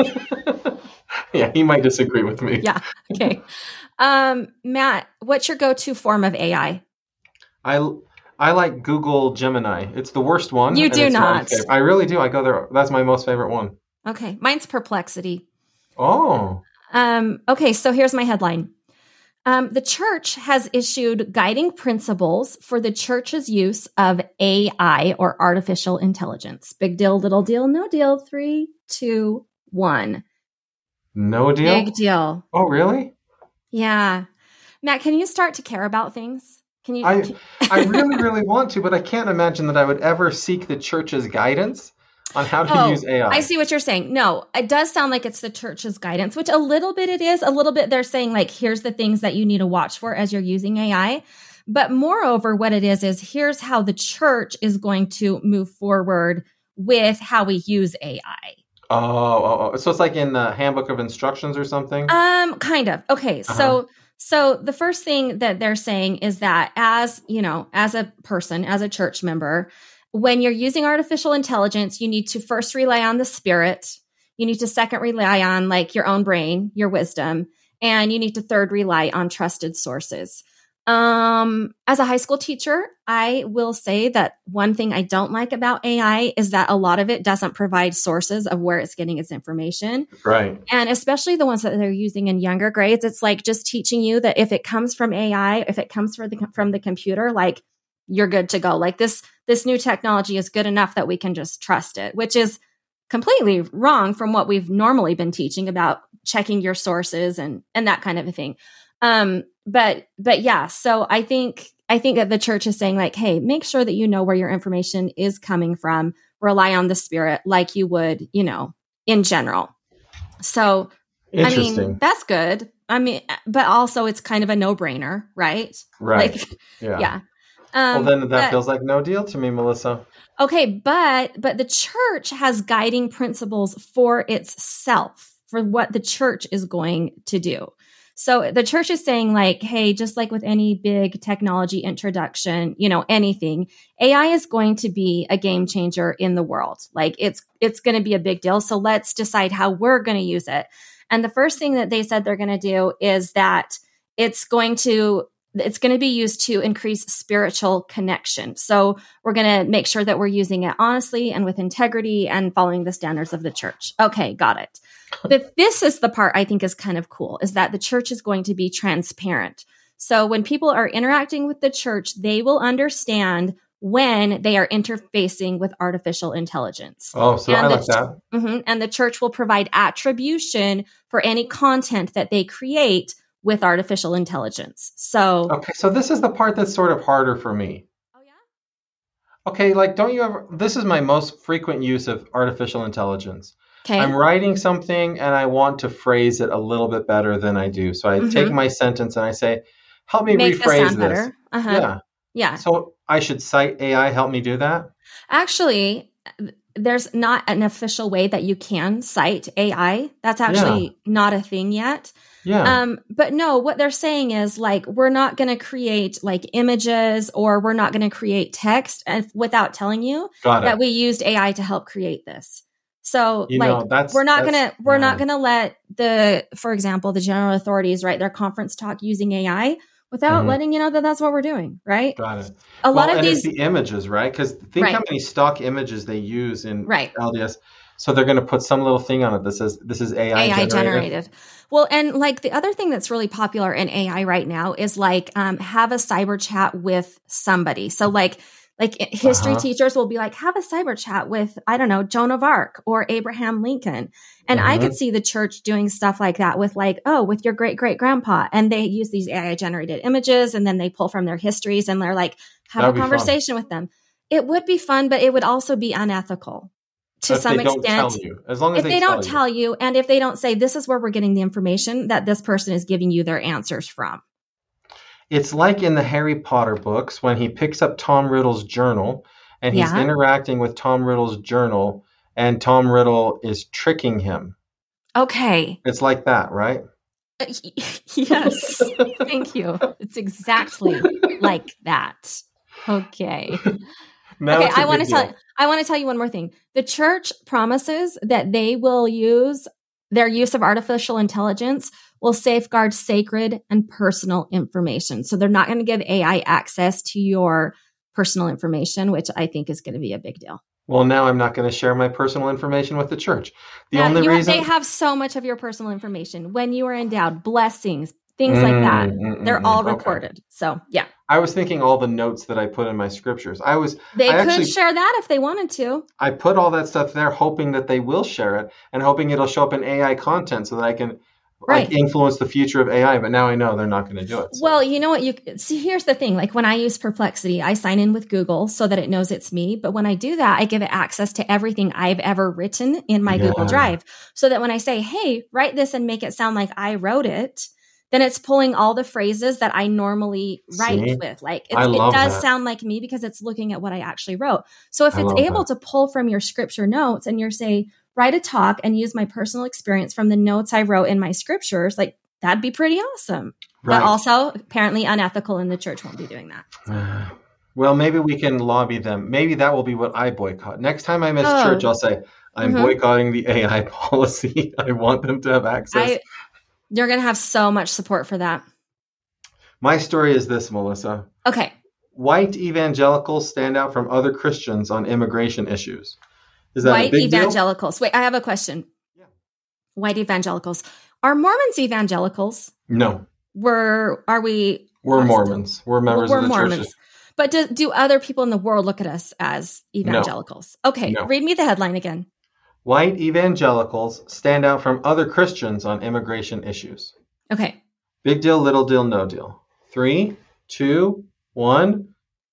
Yeah, he might disagree with me. Yeah. Okay. Matt, what's your go-to form of AI? I like Google Gemini. It's the worst one. You do not. I really do. I go there. That's my most favorite one. Okay. Mine's Perplexity. Oh. Okay. So here's my headline. The church has issued guiding principles for the church's use of AI or artificial intelligence. Big deal, little deal, no deal. 3, 2, 1. No deal? Big deal. Oh, really? Yeah. Matt, can you start to care about things? Can you? I really, really want to, but I can't imagine that I would ever seek the church's guidance on how to use AI. I see what you're saying. No, it does sound like it's the church's guidance, which a little bit it is. A little bit they're saying here's the things that you need to watch for as you're using AI. But moreover, what it is here's how the church is going to move forward with how we use AI. Oh. So it's like in the handbook of instructions or something? Kind of. Okay. So the first thing that they're saying is that as a person, as a church member, when you're using artificial intelligence, you need to first rely on the Spirit. You need to second rely on your own brain, your wisdom, and you need to third rely on trusted sources. As a high school teacher, I will say that one thing I don't like about AI is that a lot of it doesn't provide sources of where it's getting its information. Right. And especially the ones that they're using in younger grades, it's just teaching you that if it comes from AI, if it comes from the computer, you're good to go. This new technology is good enough that we can just trust it, which is completely wrong from what we've normally been teaching about checking your sources and that kind of a thing. But yeah, so I think that the church is saying hey, make sure that you know where your information is coming from. Rely on the Spirit like you would, in general. So, I mean, that's good. I mean, but also it's kind of a no-brainer, right? Right. Yeah. Well, then that feels like no deal to me, Melissa. Okay, but the church has guiding principles for itself. for what the church is going to do. So the church is saying like, hey, just like with any big technology introduction, anything, AI is going to be a game changer in the world. Like it's going to be a big deal. So let's decide how we're going to use it. And the first thing that they said they're going to do is that it's going to be used to increase spiritual connection. So we're going to make sure that we're using it honestly and with integrity and following the standards of the church. Okay, got it. But this is the part I think is kind of cool, is that the church is going to be transparent. So when people are interacting with the church, they will understand when they are interfacing with artificial intelligence. Oh, so I like that. Mm-hmm, and the church will provide attribution for any content that they create with artificial intelligence. So this is the part that's sort of harder for me. Oh yeah? Okay, like this is my most frequent use of artificial intelligence. Okay. I'm writing something and I want to phrase it a little bit better than I do. So I take my sentence and I say, help me rephrase this. Better. Uh-huh. Yeah. So I should cite AI, help me do that? Actually, there's not an official way that you can cite AI. That's actually not a thing yet. Yeah. But no, what they're saying is like, we're not going to create like images or we're not going to create text without telling you that we used AI to help create this. So we're not going to let for example, the general authorities write their conference talk using AI without letting you know that that's what we're doing. Right. Got it. A lot of these it's the images, right? Because think how many stock images they use in LDS. So they're going to put some little thing on it that says this is AI generated. Well, and like the other thing that's really popular in AI right now is like have a cyber chat with somebody. So like history teachers will be like, have a cyber chat with, I don't know, Joan of Arc or Abraham Lincoln. And I could see the church doing stuff like that with like, with your great great grandpa. And they use these AI generated images and then they pull from their histories and they're like, have a conversation with them. It would be fun, but it would also be unethical to some extent. Tell you. As long as they don't tell you, and if they don't say, this is where we're getting the information that this person is giving you their answers from. It's like in the Harry Potter books when he picks up Tom Riddle's journal and he's interacting with Tom Riddle's journal and Tom Riddle is tricking him. Okay. It's like that, right? Yes. Thank you. It's exactly like that. Okay. I want to tell you one more thing. The church promises that they will use their use of artificial intelligence will safeguard sacred and personal information. So they're not going to give AI access to your personal information, which I think is going to be a big deal. Well, now I'm not going to share my personal information with the church. They have so much of your personal information. When you are endowed, blessings, things like that. They're all recorded. So, yeah. I was thinking all the notes that I put in my scriptures. They could share that if they wanted to. I put all that stuff there hoping that they will share it and hoping it'll show up in AI content so that I can influence the future of AI. But now I know they're not going to do it. So. Well, you know what? Here's the thing. Like when I use Perplexity, I sign in with Google so that it knows it's me. But when I do that, I give it access to everything I've ever written in my Google Drive. So that when I say, hey, write this and make it sound like I wrote it, then it's pulling all the phrases that I normally write with. Like it does sound like me because it's looking at what I actually wrote. So if it's able to pull from your scripture notes and you're say, write a talk and use my personal experience from the notes I wrote in my scriptures, like that'd be pretty awesome. Right. But also apparently unethical and the church won't be doing that. So. Well, maybe we can lobby them. Maybe that will be what I boycott. Next time I'm at church, I'll say, I'm boycotting the AI policy. I want them to have access. You're going to have so much support for that. My story is this, Melissa. Okay. White evangelicals stand out from other Christians on immigration issues. Is that white a big evangelicals? Deal? Wait, I have a question. Yeah. White evangelicals. Are Mormons evangelicals? No. We're Mormons. We're members of the churches. But do other people in the world look at us as evangelicals? No. Okay. No. Read me the headline again. White evangelicals stand out from other Christians on immigration issues. Okay. Big deal, little deal, no deal. 3, 2, 1.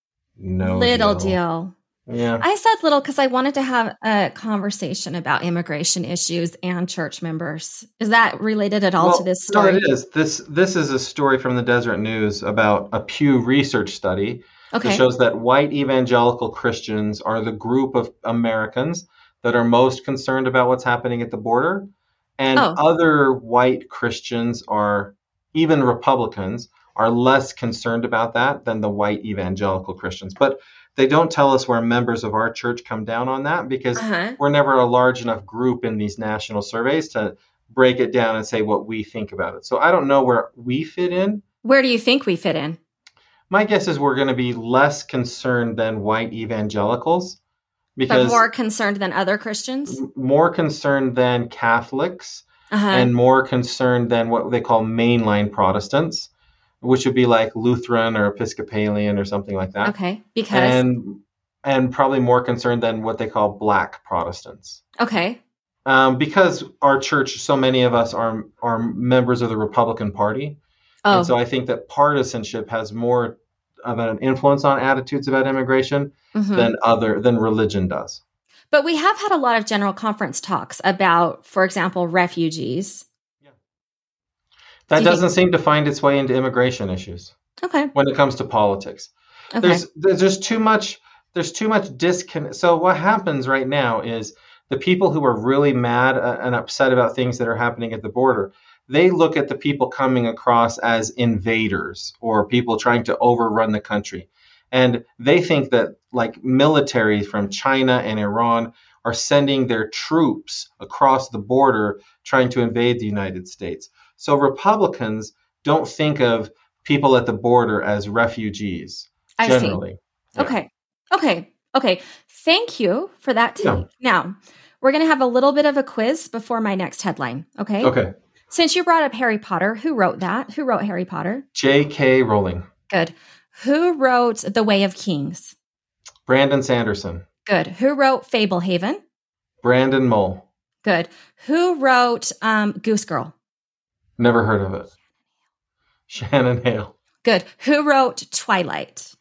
No little deal. Yeah. I said little because I wanted to have a conversation about immigration issues and church members. Is that related at all to this story? No, it is. This is a story from the Deseret News about a Pew Research study that shows that white evangelical Christians are the group of Americans that are most concerned about what's happening at the border. And other white Christians even Republicans are less concerned about that than the white evangelical Christians. But they don't tell us where members of our church come down on that because we're never a large enough group in these national surveys to break it down and say what we think about it. So I don't know where we fit in. Where do you think we fit in? My guess is we're going to be less concerned than white evangelicals. But more concerned than other Christians? More concerned than Catholics and more concerned than what they call mainline Protestants, which would be like Lutheran or Episcopalian or something like that. Okay, because? And probably more concerned than what they call Black Protestants. Okay. Because our church, so many of us are members of the Republican Party. Oh. And so I think that partisanship has more of an influence on attitudes about immigration than religion does. But we have had a lot of general conference talks about, for example, refugees. Yeah. That doesn't seem to find its way into immigration issues. Okay. When it comes to politics. Okay. There's too much disconnect. So what happens right now is the people who are really mad and upset about things that are happening at the border, they look at the people coming across as invaders or people trying to overrun the country. And they think that like military from China and Iran are sending their troops across the border trying to invade the United States. So Republicans don't think of people at the border as refugees generally. I see. Yeah. Okay. Thank you for that take. Yeah. Now, we're going to have a little bit of a quiz before my next headline. Okay. Okay. Since you brought up Harry Potter, who wrote that? Who wrote Harry Potter? J.K. Rowling. Good. Who wrote The Way of Kings? Brandon Sanderson. Good. Who wrote Fablehaven? Brandon Mull. Good. Who wrote Goose Girl? Never heard of it. Shannon Hale. Good. Who wrote Twilight?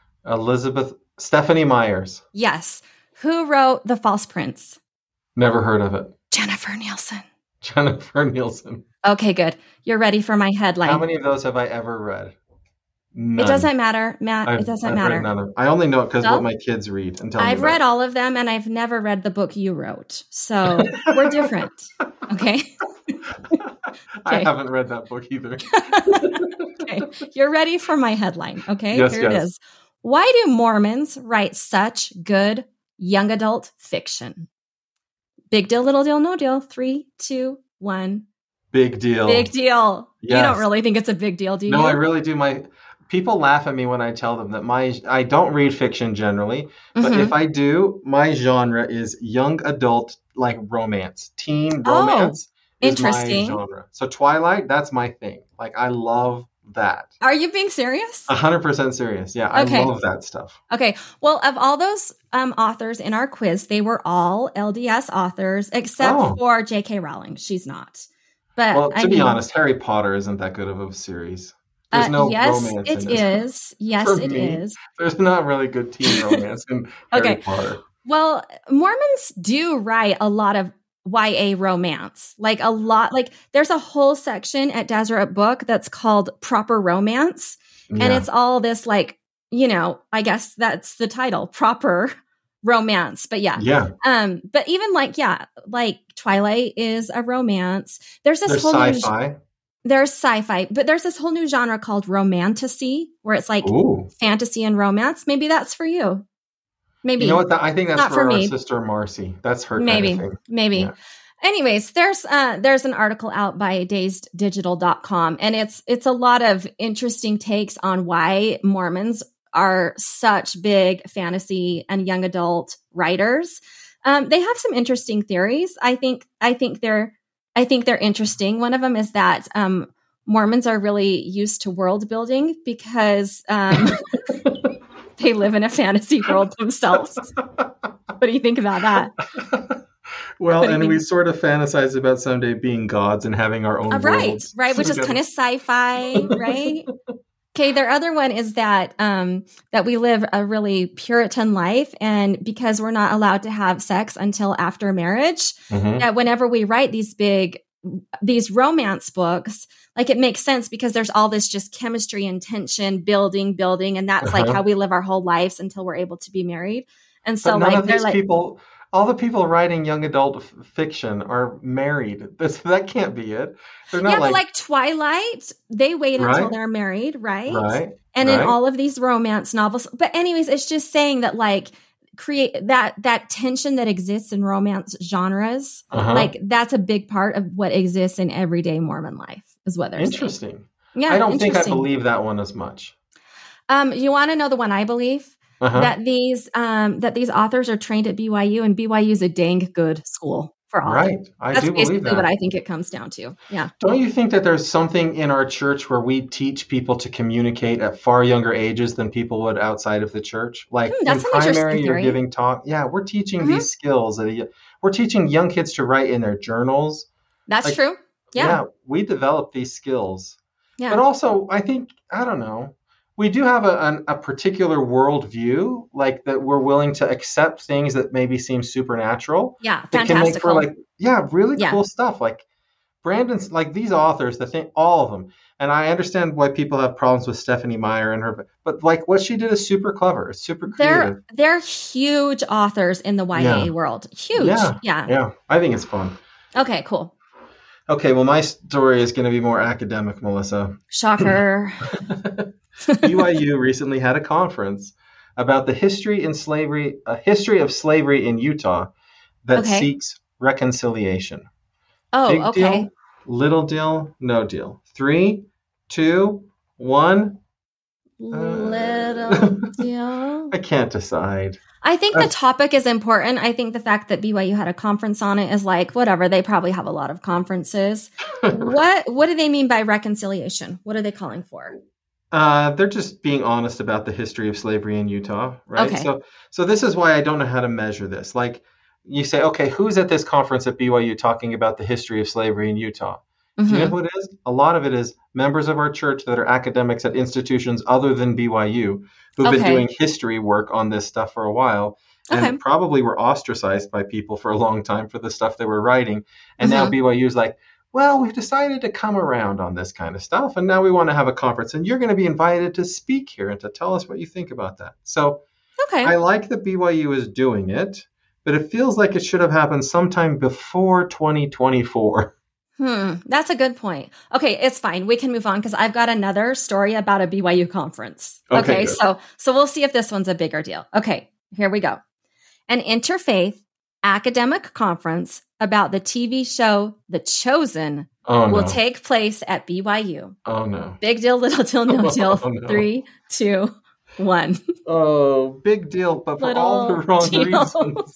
Stephanie Myers. Yes. Who wrote The False Prince? Never heard of it. Jennifer Nielsen. Jennifer Nielsen. Okay, good. You're ready for my headline. How many of those have I ever read? None. It doesn't matter, Matt. It doesn't matter. None of, I only know it because what my kids read and tell me. I've read all of them, and I've never read the book you wrote. So we're different. Okay. I haven't read that book either. Okay. You're ready for my headline. Okay. Yes, Here it is. Why do Mormons write such good young adult fiction? Big deal, little deal, no deal. 3, 2, 1. Big deal. Big deal. Yes. You don't really think it's a big deal, do you? No, I really do. People laugh at me when I tell them that I don't read fiction generally, but if I do, my genre is young adult, like romance, teen romance. Interesting. My genre. So Twilight, that's my thing. Like I love that. Are you being serious? 100% serious. Yeah, okay. I love that stuff. Okay. Well, of all those authors in our quiz, they were all LDS authors except for J.K. Rowling. She's not. But well, to be honest, Harry Potter isn't that good of a series. There's no romance in it. Yes, it is. There's not really good teen romance in Harry Potter. Well, Mormons do write a lot of YA romance, like a lot. Like there's a whole section at Deseret Book that's called Proper Romance, and it's all this like, I guess that's the title, Proper Romance. But but even like Twilight is a romance. There's whole sci-fi. There's sci-fi, but there's this whole new genre called romantasy, where it's like fantasy and romance. Maybe that's for you. Maybe. You know what? I think that's for our sister Marcy. That's her kind of thing. Maybe. Yeah. Anyways, there's an article out by dazeddigital.com, and it's a lot of interesting takes on why Mormons are such big fantasy and young adult writers. They have some interesting theories. I think they're interesting. One of them is that Mormons are really used to world building because they live in a fantasy world themselves. What do you think about that? Well, and we sort of fantasize about someday being gods and having our own worlds. Right, which is kind of sci-fi, right? Okay, their other one is that that we live a really Puritan life, and because we're not allowed to have sex until after marriage, that whenever we write these romance books, like it makes sense because there's all this just chemistry and tension building, and that's like how we live our whole lives until we're able to be married. And so, but none of these people all the people writing young adult fiction are married. That can't be it. They're not but like Twilight, they wait until they're married, right? Right. And in all of these romance novels. But anyways, it's just saying that like create that tension that exists in romance genres. Like that's a big part of what exists in everyday Mormon life is what they're interesting. Saying. Yeah, I don't think I believe that one as much. You want to know the one I believe? That these authors are trained at BYU, and BYU is a dang good school for authors. Right, That's do believe that. What I think it comes down to. Yeah. Don't you think that there's something in our church where we teach people to communicate at far younger ages than people would outside of the church? Like in primary, you're giving talk. Yeah, we're teaching these skills. We're teaching young kids to write in their journals. That's true. Yeah, we develop these skills. Yeah. But also, I think, I don't know, we do have a particular worldview, like that we're willing to accept things that maybe seem supernatural. Yeah, fantastical. Can make for really cool stuff. Like Brandon's, like these authors, all of them. And I understand why people have problems with Stephanie Meyer and her, but like what she did is super clever. It's super creative. They're huge authors in the YA world. Huge. Yeah. I think it's fun. Okay, cool. Okay, well, my story is going to be more academic, Melissa. Shocker. BYU recently had a conference about the history of slavery in Utah that seeks reconciliation. Oh, Big deal, little deal, no deal. 3, 2, 1. Little deal. I can't decide. I think the topic is important. I think the fact that BYU had a conference on it is like, whatever. They probably have a lot of conferences. What do they mean by reconciliation? What are they calling for? They're just being honest about the history of slavery in Utah, right? Okay. So this is why I don't know how to measure this. Like you say, okay, who's at this conference at BYU talking about the history of slavery in Utah? Do you know who it is? A lot of it is members of our church that are academics at institutions other than BYU who've been doing history work on this stuff for a while and probably were ostracized by people for a long time for the stuff they were writing. And now BYU is like, well, we've decided to come around on this kind of stuff, and now we want to have a conference, and you're going to be invited to speak here and to tell us what you think about that. So I like that BYU is doing it, but it feels like it should have happened sometime before 2024. That's a good point. Okay, it's fine. We can move on because I've got another story about a BYU conference. Okay, so we'll see if this one's a bigger deal. Okay, here we go. An interfaith academic conference about the TV show The Chosen will take place at BYU. Oh, no. Big deal, little deal, no deal. Oh, no. 3, 2, 1. Oh, big deal, but for all the wrong reasons.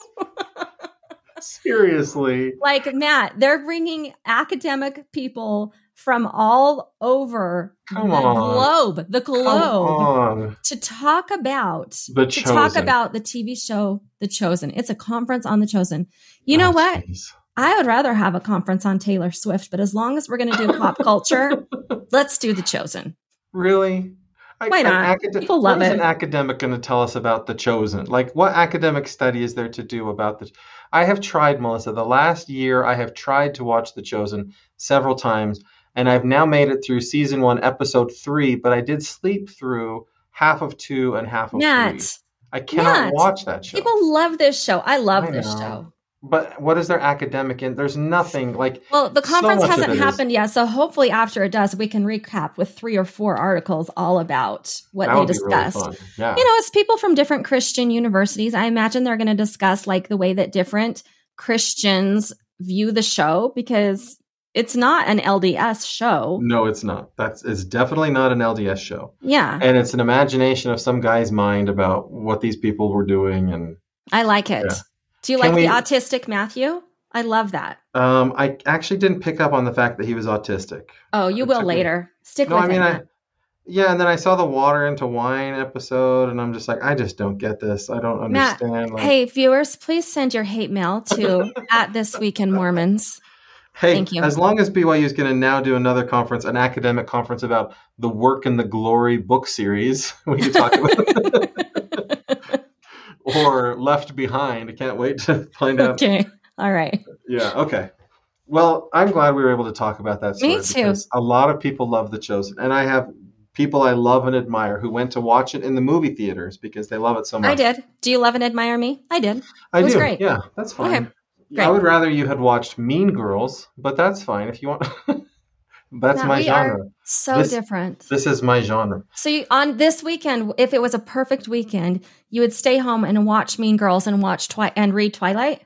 Seriously. Like, Matt, they're bringing academic people from all over the globe to talk about the TV show The Chosen. It's a conference on The Chosen. You know what? Geez. I would rather have a conference on Taylor Swift, but as long as we're going to do pop culture, let's do The Chosen. Really? Why not? People love it. What is an academic going to tell us about The Chosen? Like, what academic study is there to do about this? I have tried, Melissa. The last year, I have tried to watch The Chosen several times, and I've now made it through season 1, episode 3, but I did sleep through half of 2 and half of 3. I cannot watch that show. People love this show. I love this show. But what is their academic in? There's nothing like. Well, the conference hasn't happened yet, so hopefully after it does, we can recap with 3 or 4 articles all about what they discussed. Really fun. Yeah. You know, it's people from different Christian universities. I imagine they're going to discuss like the way that different Christians view the show because it's not an LDS show. No, it's not. It's definitely not an LDS show. Yeah, and it's an imagination of some guy's mind about what these people were doing, and I like it. Yeah. Do you like the autistic Matthew? I love that. I actually didn't pick up on the fact that he was autistic. Oh, you will later. Stick with it. And then I saw the water into wine episode, and I'm just like, I just don't get this. I don't understand. Matt, hey, viewers, please send your hate mail to @ThisWeekInMormons. Hey, thank you. As long as BYU is going to now do another conference, an academic conference about the Work and the Glory book series, we can talk about or Left Behind. I can't wait to find out. Okay. All right. Yeah. Okay. Well, I'm glad we were able to talk about that story. Me too. A lot of people love The Chosen, and I have people I love and admire who went to watch it in the movie theaters because they love it so much. I did. Do you love and admire me? I did. It was do. Great. Yeah, that's fine. Okay. Great. I would rather you had watched Mean Girls, but that's fine if you want. That's my genre. So different. This is my genre. So on this weekend, if it was a perfect weekend, you would stay home and watch Mean Girls and and read Twilight?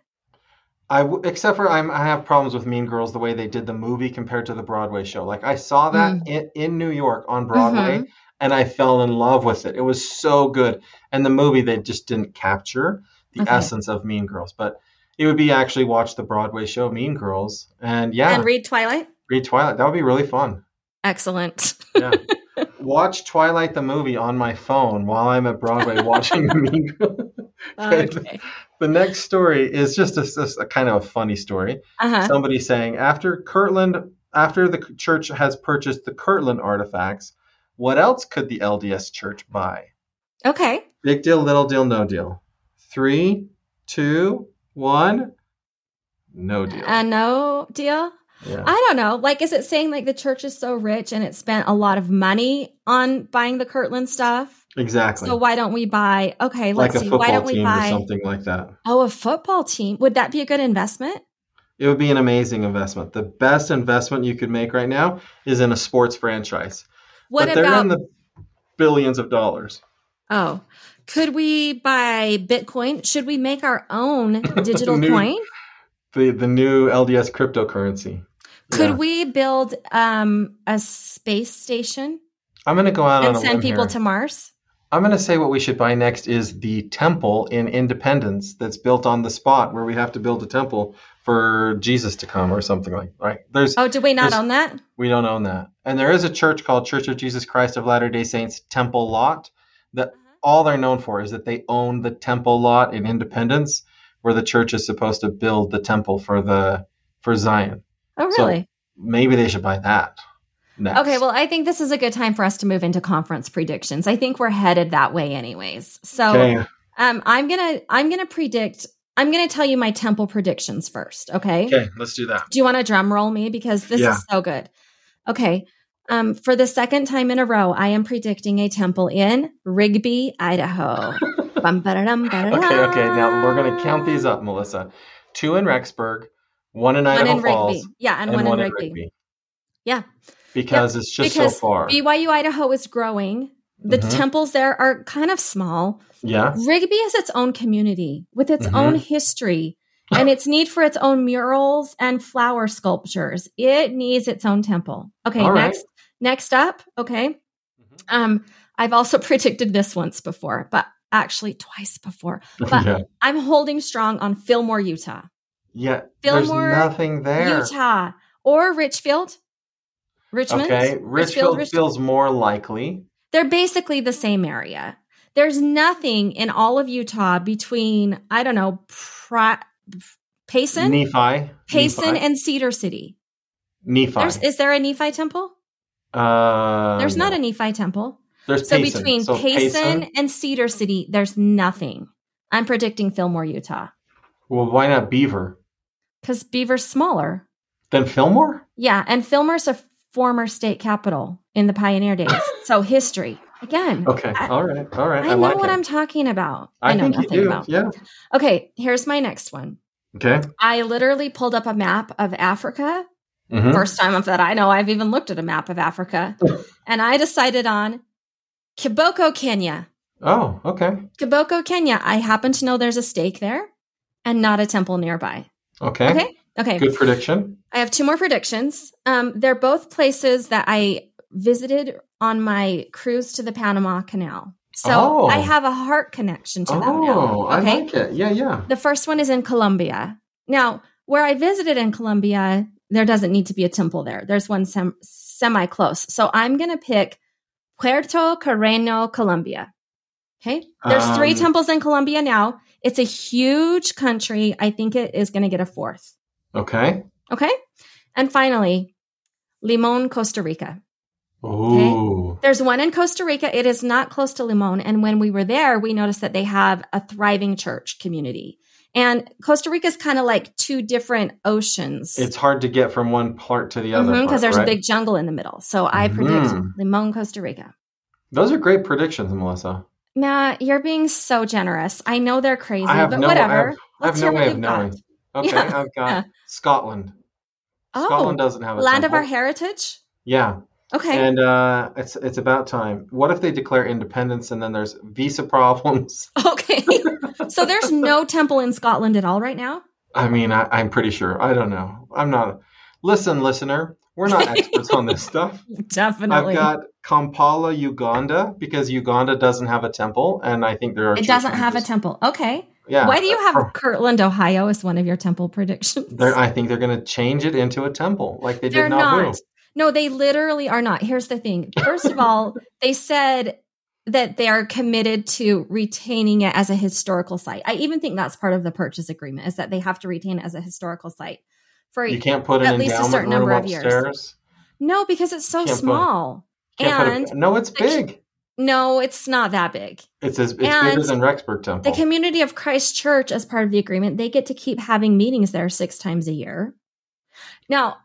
Except for I have problems with Mean Girls the way they did the movie compared to the Broadway show. Like I saw that in New York on Broadway, and I fell in love with it. It was so good. And the movie, they just didn't capture the essence of Mean Girls. But it would be actually watch the Broadway show Mean Girls and read Twilight. Read Twilight. That would be really fun. Excellent. Yeah. Watch Twilight the movie on my phone while I'm at Broadway watching Mean Girls. Okay. The next story is just a kind of a funny story. Somebody saying, after the church has purchased the Kirtland artifacts, what else could the LDS church buy? Okay. Big deal, little deal, no deal. 3, 2, 1. No deal. No deal? Yeah. I don't know. Like, is it saying like the church is so rich and it spent a lot of money on buying the Kirtland stuff? Exactly. So why don't we buy? Okay, let's see. Why don't we buy or something like that? Oh, a football team. Would that be a good investment? It would be an amazing investment. The best investment you could make right now is in a sports franchise. But they're in the billions of dollars. Oh, could we buy Bitcoin? Should we make our own digital coin? The new LDS cryptocurrency. Could we build a space station? I'm going to go out and on a send limb people here. to Mars. I'm going to say what we should buy next is the temple in Independence that's built on the spot where we have to build a temple for Jesus to come or something like that. Right? Do we not own that? We don't own that. And there is a church called Church of Jesus Christ of Latter-day Saints Temple Lot that all they're known for is that they own the temple lot in Independence where the church is supposed to build the temple for Zion. Oh, really? So maybe they should buy that next. Okay, well, I think this is a good time for us to move into conference predictions. I think we're headed that way anyways. So I'm gonna predict. I'm gonna tell you my temple predictions first. Okay. Okay, let's do that. Do you want to drum roll me because this is so good? Okay. For the second time in a row, I am predicting a temple in Rigby, Idaho. Okay. Now we're going to count these up, Melissa. 2 in Rexburg, 1 in Idaho Falls. Rigby. Yeah, and one in Rigby. Yeah. Because it's just so far. BYU, Idaho is growing. The temples there are kind of small. Yeah. Rigby is its own community with its own history and its need for its own murals and flower sculptures. It needs its own temple. Okay, next up. Okay. I've also predicted this once before, but actually twice before. But I'm holding strong on Fillmore, Utah. Yeah. Fillmore, there's nothing there. Utah. Or Richmond. Okay. Richfield feels more likely. They're basically the same area. There's nothing in all of Utah between, I don't know, Payson? Nephi. Payson and Cedar City. Nephi. Is there a Nephi temple? There's not a Nephi temple. There's so Payson. Between Payson and Cedar City, there's nothing. I'm predicting Fillmore, Utah. Well, why not Beaver? Because Beaver's smaller. Than Fillmore? Yeah, and Fillmore's a former state capital in the pioneer days. So history. Again. Okay. All right. I know what I'm talking about. I know nothing you do. about. Yeah. Okay, here's my next one. Okay. I literally pulled up a map of Africa. First time that I know I've even looked at a map of Africa. And I decided on Kiboko, Kenya. Oh, okay. Kiboko, Kenya. I happen to know there's a stake there and not a temple nearby. Okay. Good prediction. I have 2 more predictions. They're both places that I visited on my cruise to the Panama Canal. So I have a heart connection to them now. Okay? I like it. Yeah. The first one is in Colombia. Now, where I visited in Colombia, there doesn't need to be a temple there. There's one semi-close. So I'm going to pick Puerto Carreño, Colombia. Okay? There's 3 temples in Colombia now. It's a huge country. I think it is going to get a 4th. Okay. And finally, Limon, Costa Rica. Ooh. Okay? There's one in Costa Rica. It is not close to Limon. And when we were there, we noticed that they have a thriving church community. And Costa Rica is kind of like two different oceans. It's hard to get from one part to the other because there's a big jungle in the middle. So I predict Limon, Costa Rica. Those are great predictions, Melissa. Matt, you're being so generous. I know they're crazy, but whatever. I have no way of knowing. Okay, yeah. I've got Scotland. Scotland doesn't have a land temple. Of our heritage? Yeah. Okay. And it's about time. What if they declare independence and then there's visa problems? Okay. So there's no temple in Scotland at all right now? I mean, I'm pretty sure. I don't know. I'm not. Listen, listener, we're not experts on this stuff. Definitely. I've got Kampala, Uganda, because Uganda doesn't have a temple, and I think there are. It doesn't have a temple. Okay. Yeah. Why do you have Kirtland, Ohio, as one of your temple predictions? I think they're going to change it into a temple, like they did Nauvoo. No, they literally are not. Here's the thing. First of all, they said that they are committed to retaining it as a historical site. I even think that's part of the purchase agreement, is that they have to retain it as a historical site for you can't put at least a certain number of years. Upstairs? No, because it's so small. No, it's big. No, it's not that big. It's bigger than Rexburg Temple. The Community of Christ Church, as part of the agreement, they get to keep having meetings there 6 times a year. Now,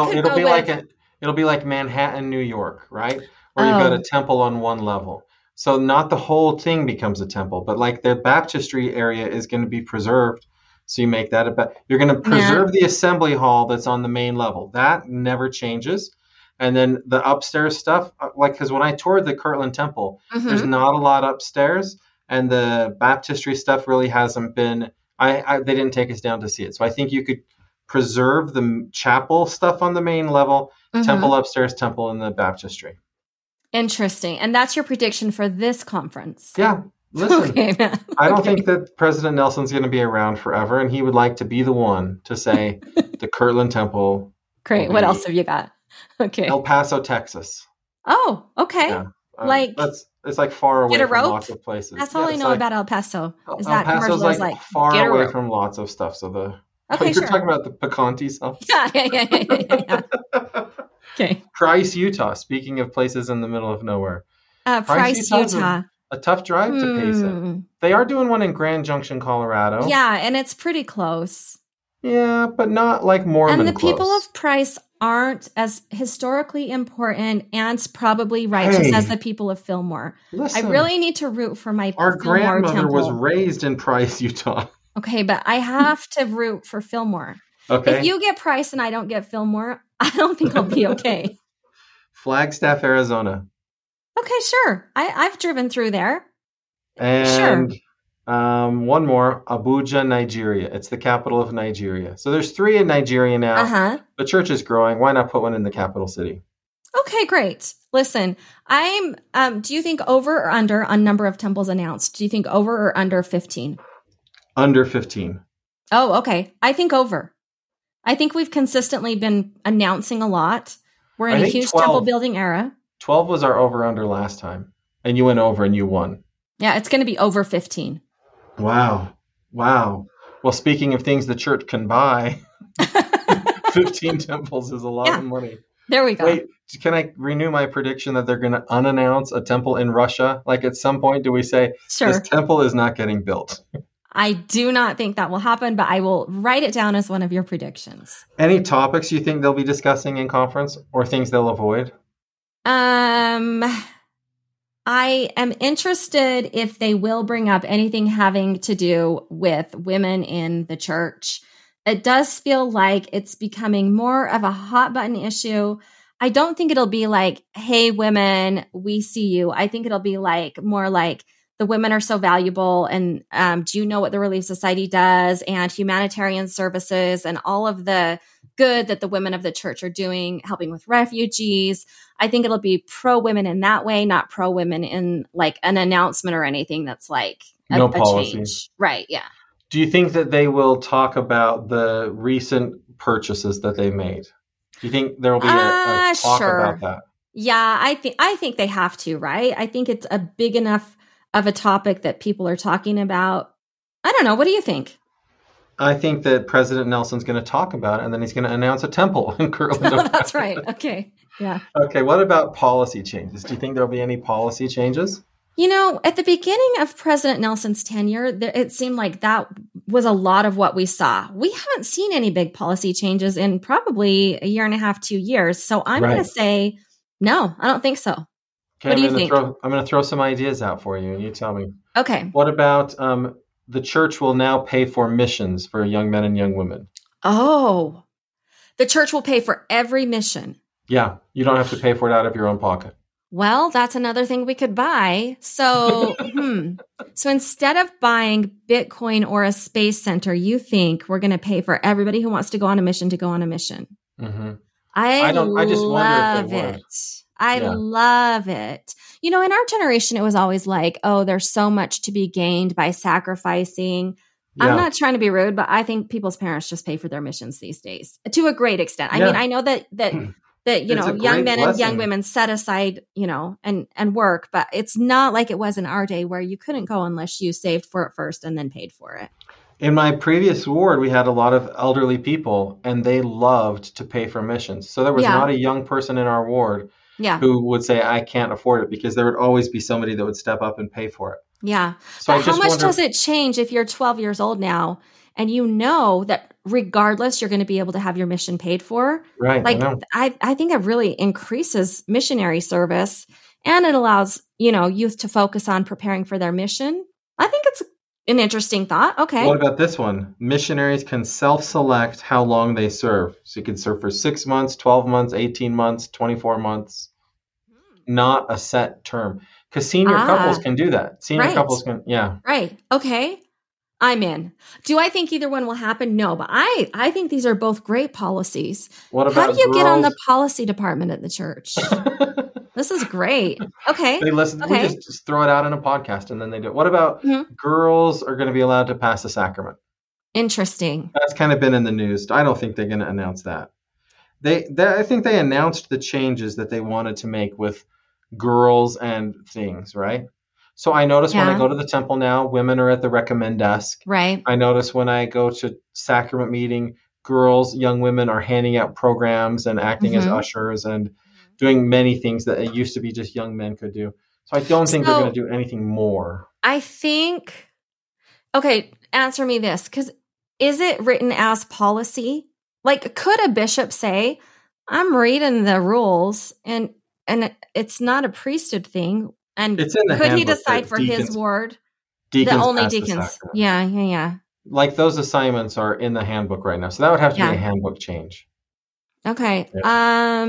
it'll be like Manhattan, New York, right? Where you've got a temple on one level. So not the whole thing becomes a temple, but like the baptistry area is going to be preserved. So you make that you're going to preserve the assembly hall that's on the main level. That never changes. And then the upstairs stuff, like, because when I toured the Kirtland Temple, there's not a lot upstairs, and the baptistry stuff really hasn't been. They didn't take us down to see it, so I think you could preserve the chapel stuff on the main level, temple upstairs, temple in the baptistry. Interesting, and that's your prediction for this conference. Yeah, listen, I don't think that President Nelson's going to be around forever, and he would like to be the one to say the Kirtland Temple. Great. What else have you got? Okay. El Paso, Texas. Oh, okay. Yeah. It's like far away from lots of places. That's all I know about El Paso. Is that El Paso's commercial like far away from lots of stuff. So you're talking about the Picante stuff. Yeah. Okay. Price, Utah. Speaking of places in the middle of nowhere. Price, Utah. A tough drive to Payson. They are doing one in Grand Junction, Colorado. Yeah, and it's pretty close. Yeah, but not like Mormon And the close. people of Price aren't as historically important and probably righteous as the people of Fillmore. Listen, I really need to root for my Our Fillmore grandmother temple. was raised in Price, Utah. Okay, but I have to root for Fillmore. Okay. If you get Price and I don't get Fillmore, I don't think I'll be okay. Flagstaff, Arizona. Okay, sure. I've driven through there. And sure. One more, Abuja, Nigeria. It's the capital of Nigeria. So there's 3 in Nigeria now. The church is growing. Why not put one in the capital city? Okay, great. Listen, do you think over or under on number of temples announced? Do you think over or under 15? Under 15. Oh, okay. I think over. I think we've consistently been announcing a lot. We're in a huge 12, temple building era. 12 was our over-under last time. And you went over and you won. Yeah, it's going to be over 15. Wow. Well, speaking of things the church can buy, 15 temples is a lot of money. There we go. Wait, can I renew my prediction that they're going to unannounce a temple in Russia? Like at some point, do we say, this temple is not getting built? I do not think that will happen, but I will write it down as one of your predictions. Any topics you think they'll be discussing in conference or things they'll avoid? I am interested if they will bring up anything having to do with women in the church. It does feel like it's becoming more of a hot button issue. I don't think it'll be like, hey, women, we see you. I think it'll be like more like the women are so valuable. And do you know what the Relief Society does and humanitarian services and all of the good that the women of the church are doing, helping with refugees. I think it'll be pro-women in that way, not pro-women in like an announcement or anything that's like no a policy. Change. Right, yeah. Do you think that they will talk about the recent purchases that they made? Do you think there will be a talk about that? Yeah, I think they have to, right? I think it's a big enough of a topic that people are talking about. I don't know. What do you think? I think that President Nelson's going to talk about it, and then he's going to announce a temple in Kirtland. That's right. Okay. Yeah. Okay. What about policy changes? Do you think there'll be any policy changes? You know, at the beginning of President Nelson's tenure, it seemed like that was a lot of what we saw. We haven't seen any big policy changes in probably a year and a half, 2 years. So I'm going to say, no, I don't think so. Okay, what do you think? I'm going to throw some ideas out for you, and you tell me. Okay. What about the church will now pay for missions for young men and young women? Oh, the church will pay for every mission. Yeah, you don't have to pay for it out of your own pocket. Well, that's another thing we could buy. So, so instead of buying Bitcoin or a space center, you think we're going to pay for everybody who wants to go on a mission to go on a mission? Mm-hmm. I just love it. I love it. You know, in our generation, it was always like, oh, there's so much to be gained by sacrificing. Yeah. I'm not trying to be rude, but I think people's parents just pay for their missions these days to a great extent. I mean, I know that you know, young men and young women set aside, you know, and work, but it's not like it was in our day where you couldn't go unless you saved for it first and then paid for it. In my previous ward, we had a lot of elderly people, and they loved to pay for missions. So there was not a young person in our ward who would say, I can't afford it, because there would always be somebody that would step up and pay for it. Yeah. So but how much does it change if you're 12 years old now and you know that regardless you're going to be able to have your mission paid for? Right. Like I think it really increases missionary service, and it allows, you know, youth to focus on preparing for their mission. I think it's an interesting thought. Okay. What about this one? Missionaries can self-select how long they serve. So you can serve for 6 months, 12 months, 18 months, 24 months. Not a set term. Because senior couples can do that. Senior couples can, Right. Okay. I'm in. Do I think either one will happen? No, but I think these are both great policies. What about How do you get on the policy department at the church? This is great. Okay. They listen. Okay. We just throw it out in a podcast and then they do it. What about girls are going to be allowed to pass the sacrament? Interesting. That's kind of been in the news. I don't think they're going to announce that. I think they announced the changes that they wanted to make with girls and things, right? So I notice when I go to the temple now, women are at the recommend desk. Right. I notice when I go to sacrament meeting, girls, young women are handing out programs and acting as ushers and doing many things that it used to be just young men could do. So I don't think they're going to do anything more. I think, okay, answer me this, because is it written as policy? Like, could a bishop say, I'm reading the rules and it's not a priesthood thing? And it's in the could he decide for his ward? The only deacons. Yeah. Like those assignments are in the handbook right now. So that would have to be a handbook change. Okay. Yeah.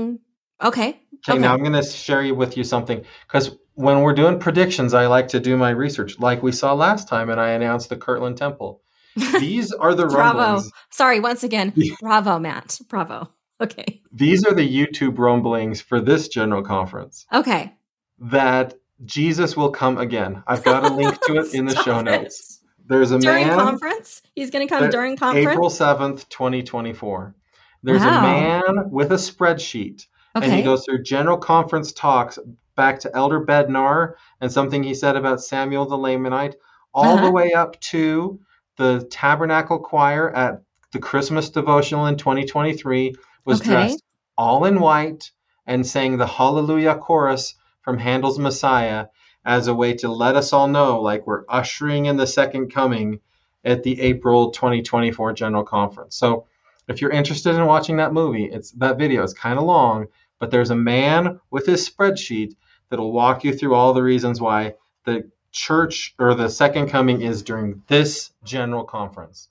Okay. Now I'm going to share with you something, because when we're doing predictions, I like to do my research like we saw last time, and I announced the Kirtland Temple. These are the Bravo. rumblings. Sorry, once again. Bravo, Matt. Bravo. Okay. These are the YouTube rumblings for this general conference. Okay. That Jesus will come again. I've got a link to it in the show notes. There's a during conference? He's going to come during conference? April 7th, 2024. There's a man with a spreadsheet. Okay. And he goes through general conference talks back to Elder Bednar and something he said about Samuel the Lamanite, all the way up to the Tabernacle Choir at the Christmas devotional in 2023 was dressed all in white and sang the Hallelujah chorus from Handel's Messiah as a way to let us all know, like, we're ushering in the second coming at the April 2024 General Conference. So if you're interested in watching that video, it's kind of long, but there's a man with his spreadsheet that'll walk you through all the reasons why the church or the second coming is during this General Conference.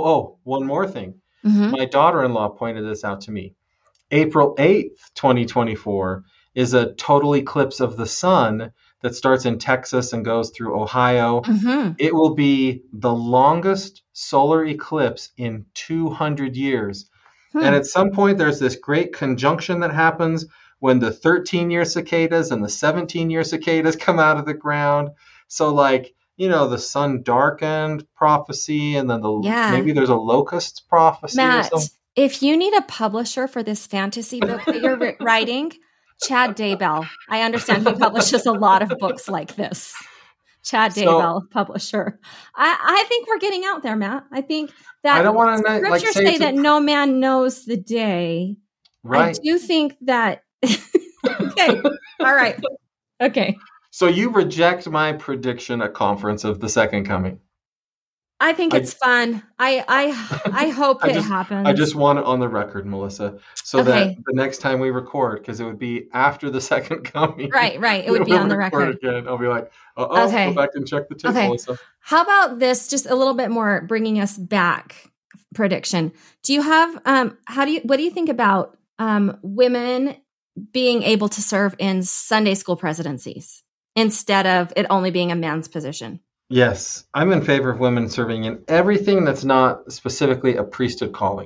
One more thing. My daughter-in-law pointed this out to me. April 8th, 2024 is a total eclipse of the sun that starts in Texas and goes through Ohio. It will be the longest solar eclipse in 200 years. And at some point, there's this great conjunction that happens when the 13-year cicadas and the 17-year cicadas come out of the ground. So, like, you know, the sun darkened prophecy, and then maybe there's a locust prophecy. Matt, or something. If you need a publisher for this fantasy book that you're writing, Chad Daybell. I understand he publishes a lot of books like this. Chad Daybell, publisher. I think we're getting out there, Matt. I think that I don't want to scriptures say that no man knows the day. Right. I do think that. Okay. All right. Okay. So you reject my prediction at conference of the second coming? I think it's fun. I hope it happens. I just want it on the record, Melissa, so that the next time we record, because it would be after the second coming. Right. It would be on the record. Again, I'll be like, go back and check the tape, Melissa. How about this? Just a little bit more bringing us back prediction. Do you have, what do you think about women being able to serve in Sunday school presidencies instead of it only being a man's position? Yes, I'm in favor of women serving in everything that's not specifically a priesthood calling.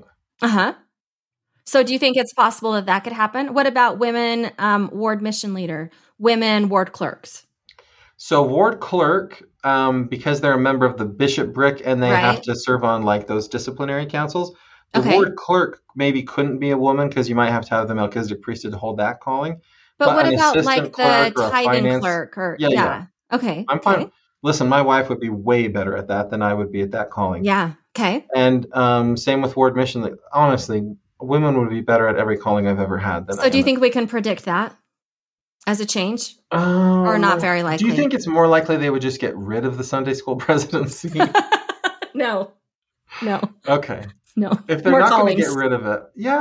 So do you think it's possible that could happen? What about women ward mission leader, women ward clerks? So ward clerk, because they're a member of the bishopric and they have to serve on like those disciplinary councils, the ward clerk maybe couldn't be a woman because you might have to have the Melchizedek priesthood to hold that calling. But what about like the tithing clerk? Okay. I'm fine. Listen, my wife would be way better at that than I would be at that calling. Yeah. Okay. And same with ward mission. Honestly, women would be better at every calling I've ever had. So do you think we can predict that as a change? Or not very likely? Do you think it's more likely they would just get rid of the Sunday school presidency? No. Okay. No. If they're not going to get rid of it,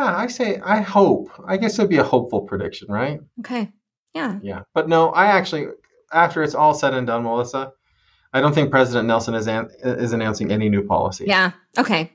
I hope. I guess it would be a hopeful prediction, right? Okay. Yeah. Yeah. But no, I actually, after it's all said and done, Melissa, I don't think President Nelson is announcing any new policy. Yeah. Okay.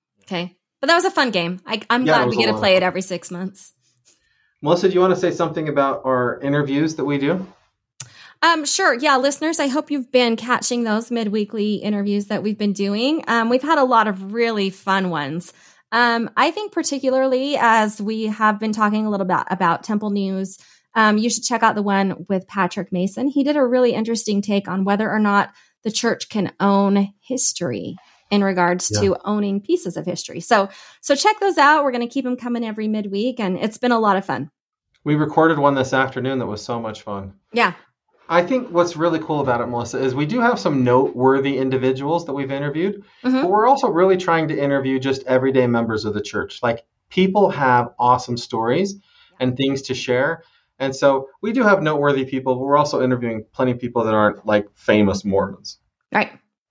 But that was a fun game. I'm glad we get to play it every 6 months. Melissa, do you want to say something about our interviews that we do? Sure. Yeah, listeners, I hope you've been catching those midweekly interviews that we've been doing. We've had a lot of really fun ones. I think particularly as we have been talking a little bit about Temple News, you should check out the one with Patrick Mason. He did a really interesting take on whether or not the church can own history in regards to owning pieces of history. So check those out. We're going to keep them coming every midweek, and it's been a lot of fun. We recorded one this afternoon that was so much fun. Yeah. I think what's really cool about it, Melissa, is we do have some noteworthy individuals that we've interviewed, but we're also really trying to interview just everyday members of the church. Like, people have awesome stories and things to share. And so we do have noteworthy people, but we're also interviewing plenty of people that aren't like famous Mormons. Right.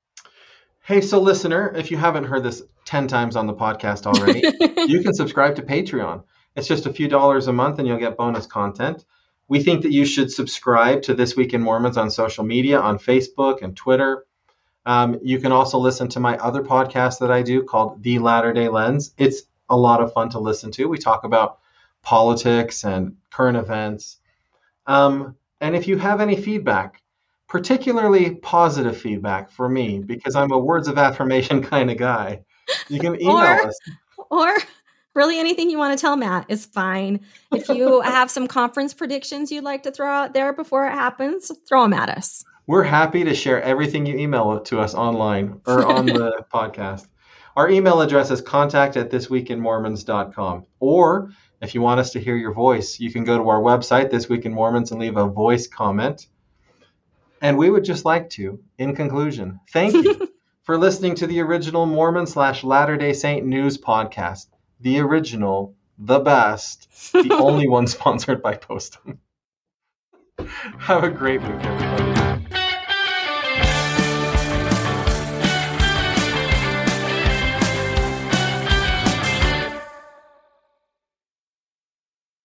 Hey, so listener, if you haven't heard this 10 times on the podcast already, you can subscribe to Patreon. It's just a few dollars a month and you'll get bonus content. We think that you should subscribe to This Week in Mormons on social media, on Facebook and Twitter. You can also listen to my other podcast that I do called The Latter-day Lens. It's a lot of fun to listen to. We talk about politics and current events. And if you have any feedback, particularly positive feedback for me, because I'm a words of affirmation kind of guy, you can email us. Or really anything you want to tell Matt is fine. If you have some conference predictions you'd like to throw out there before it happens, throw them at us. We're happy to share everything you email to us online or on the podcast. Our email address is contact@thisweekinmormons.com. Or if you want us to hear your voice, you can go to our website, This Week in Mormons, and leave a voice comment. And we would just like to, in conclusion, thank you for listening to the original Mormon/Latter-day Saint news podcast. The original, the best, the only one sponsored by Postum. Have a great week, everybody.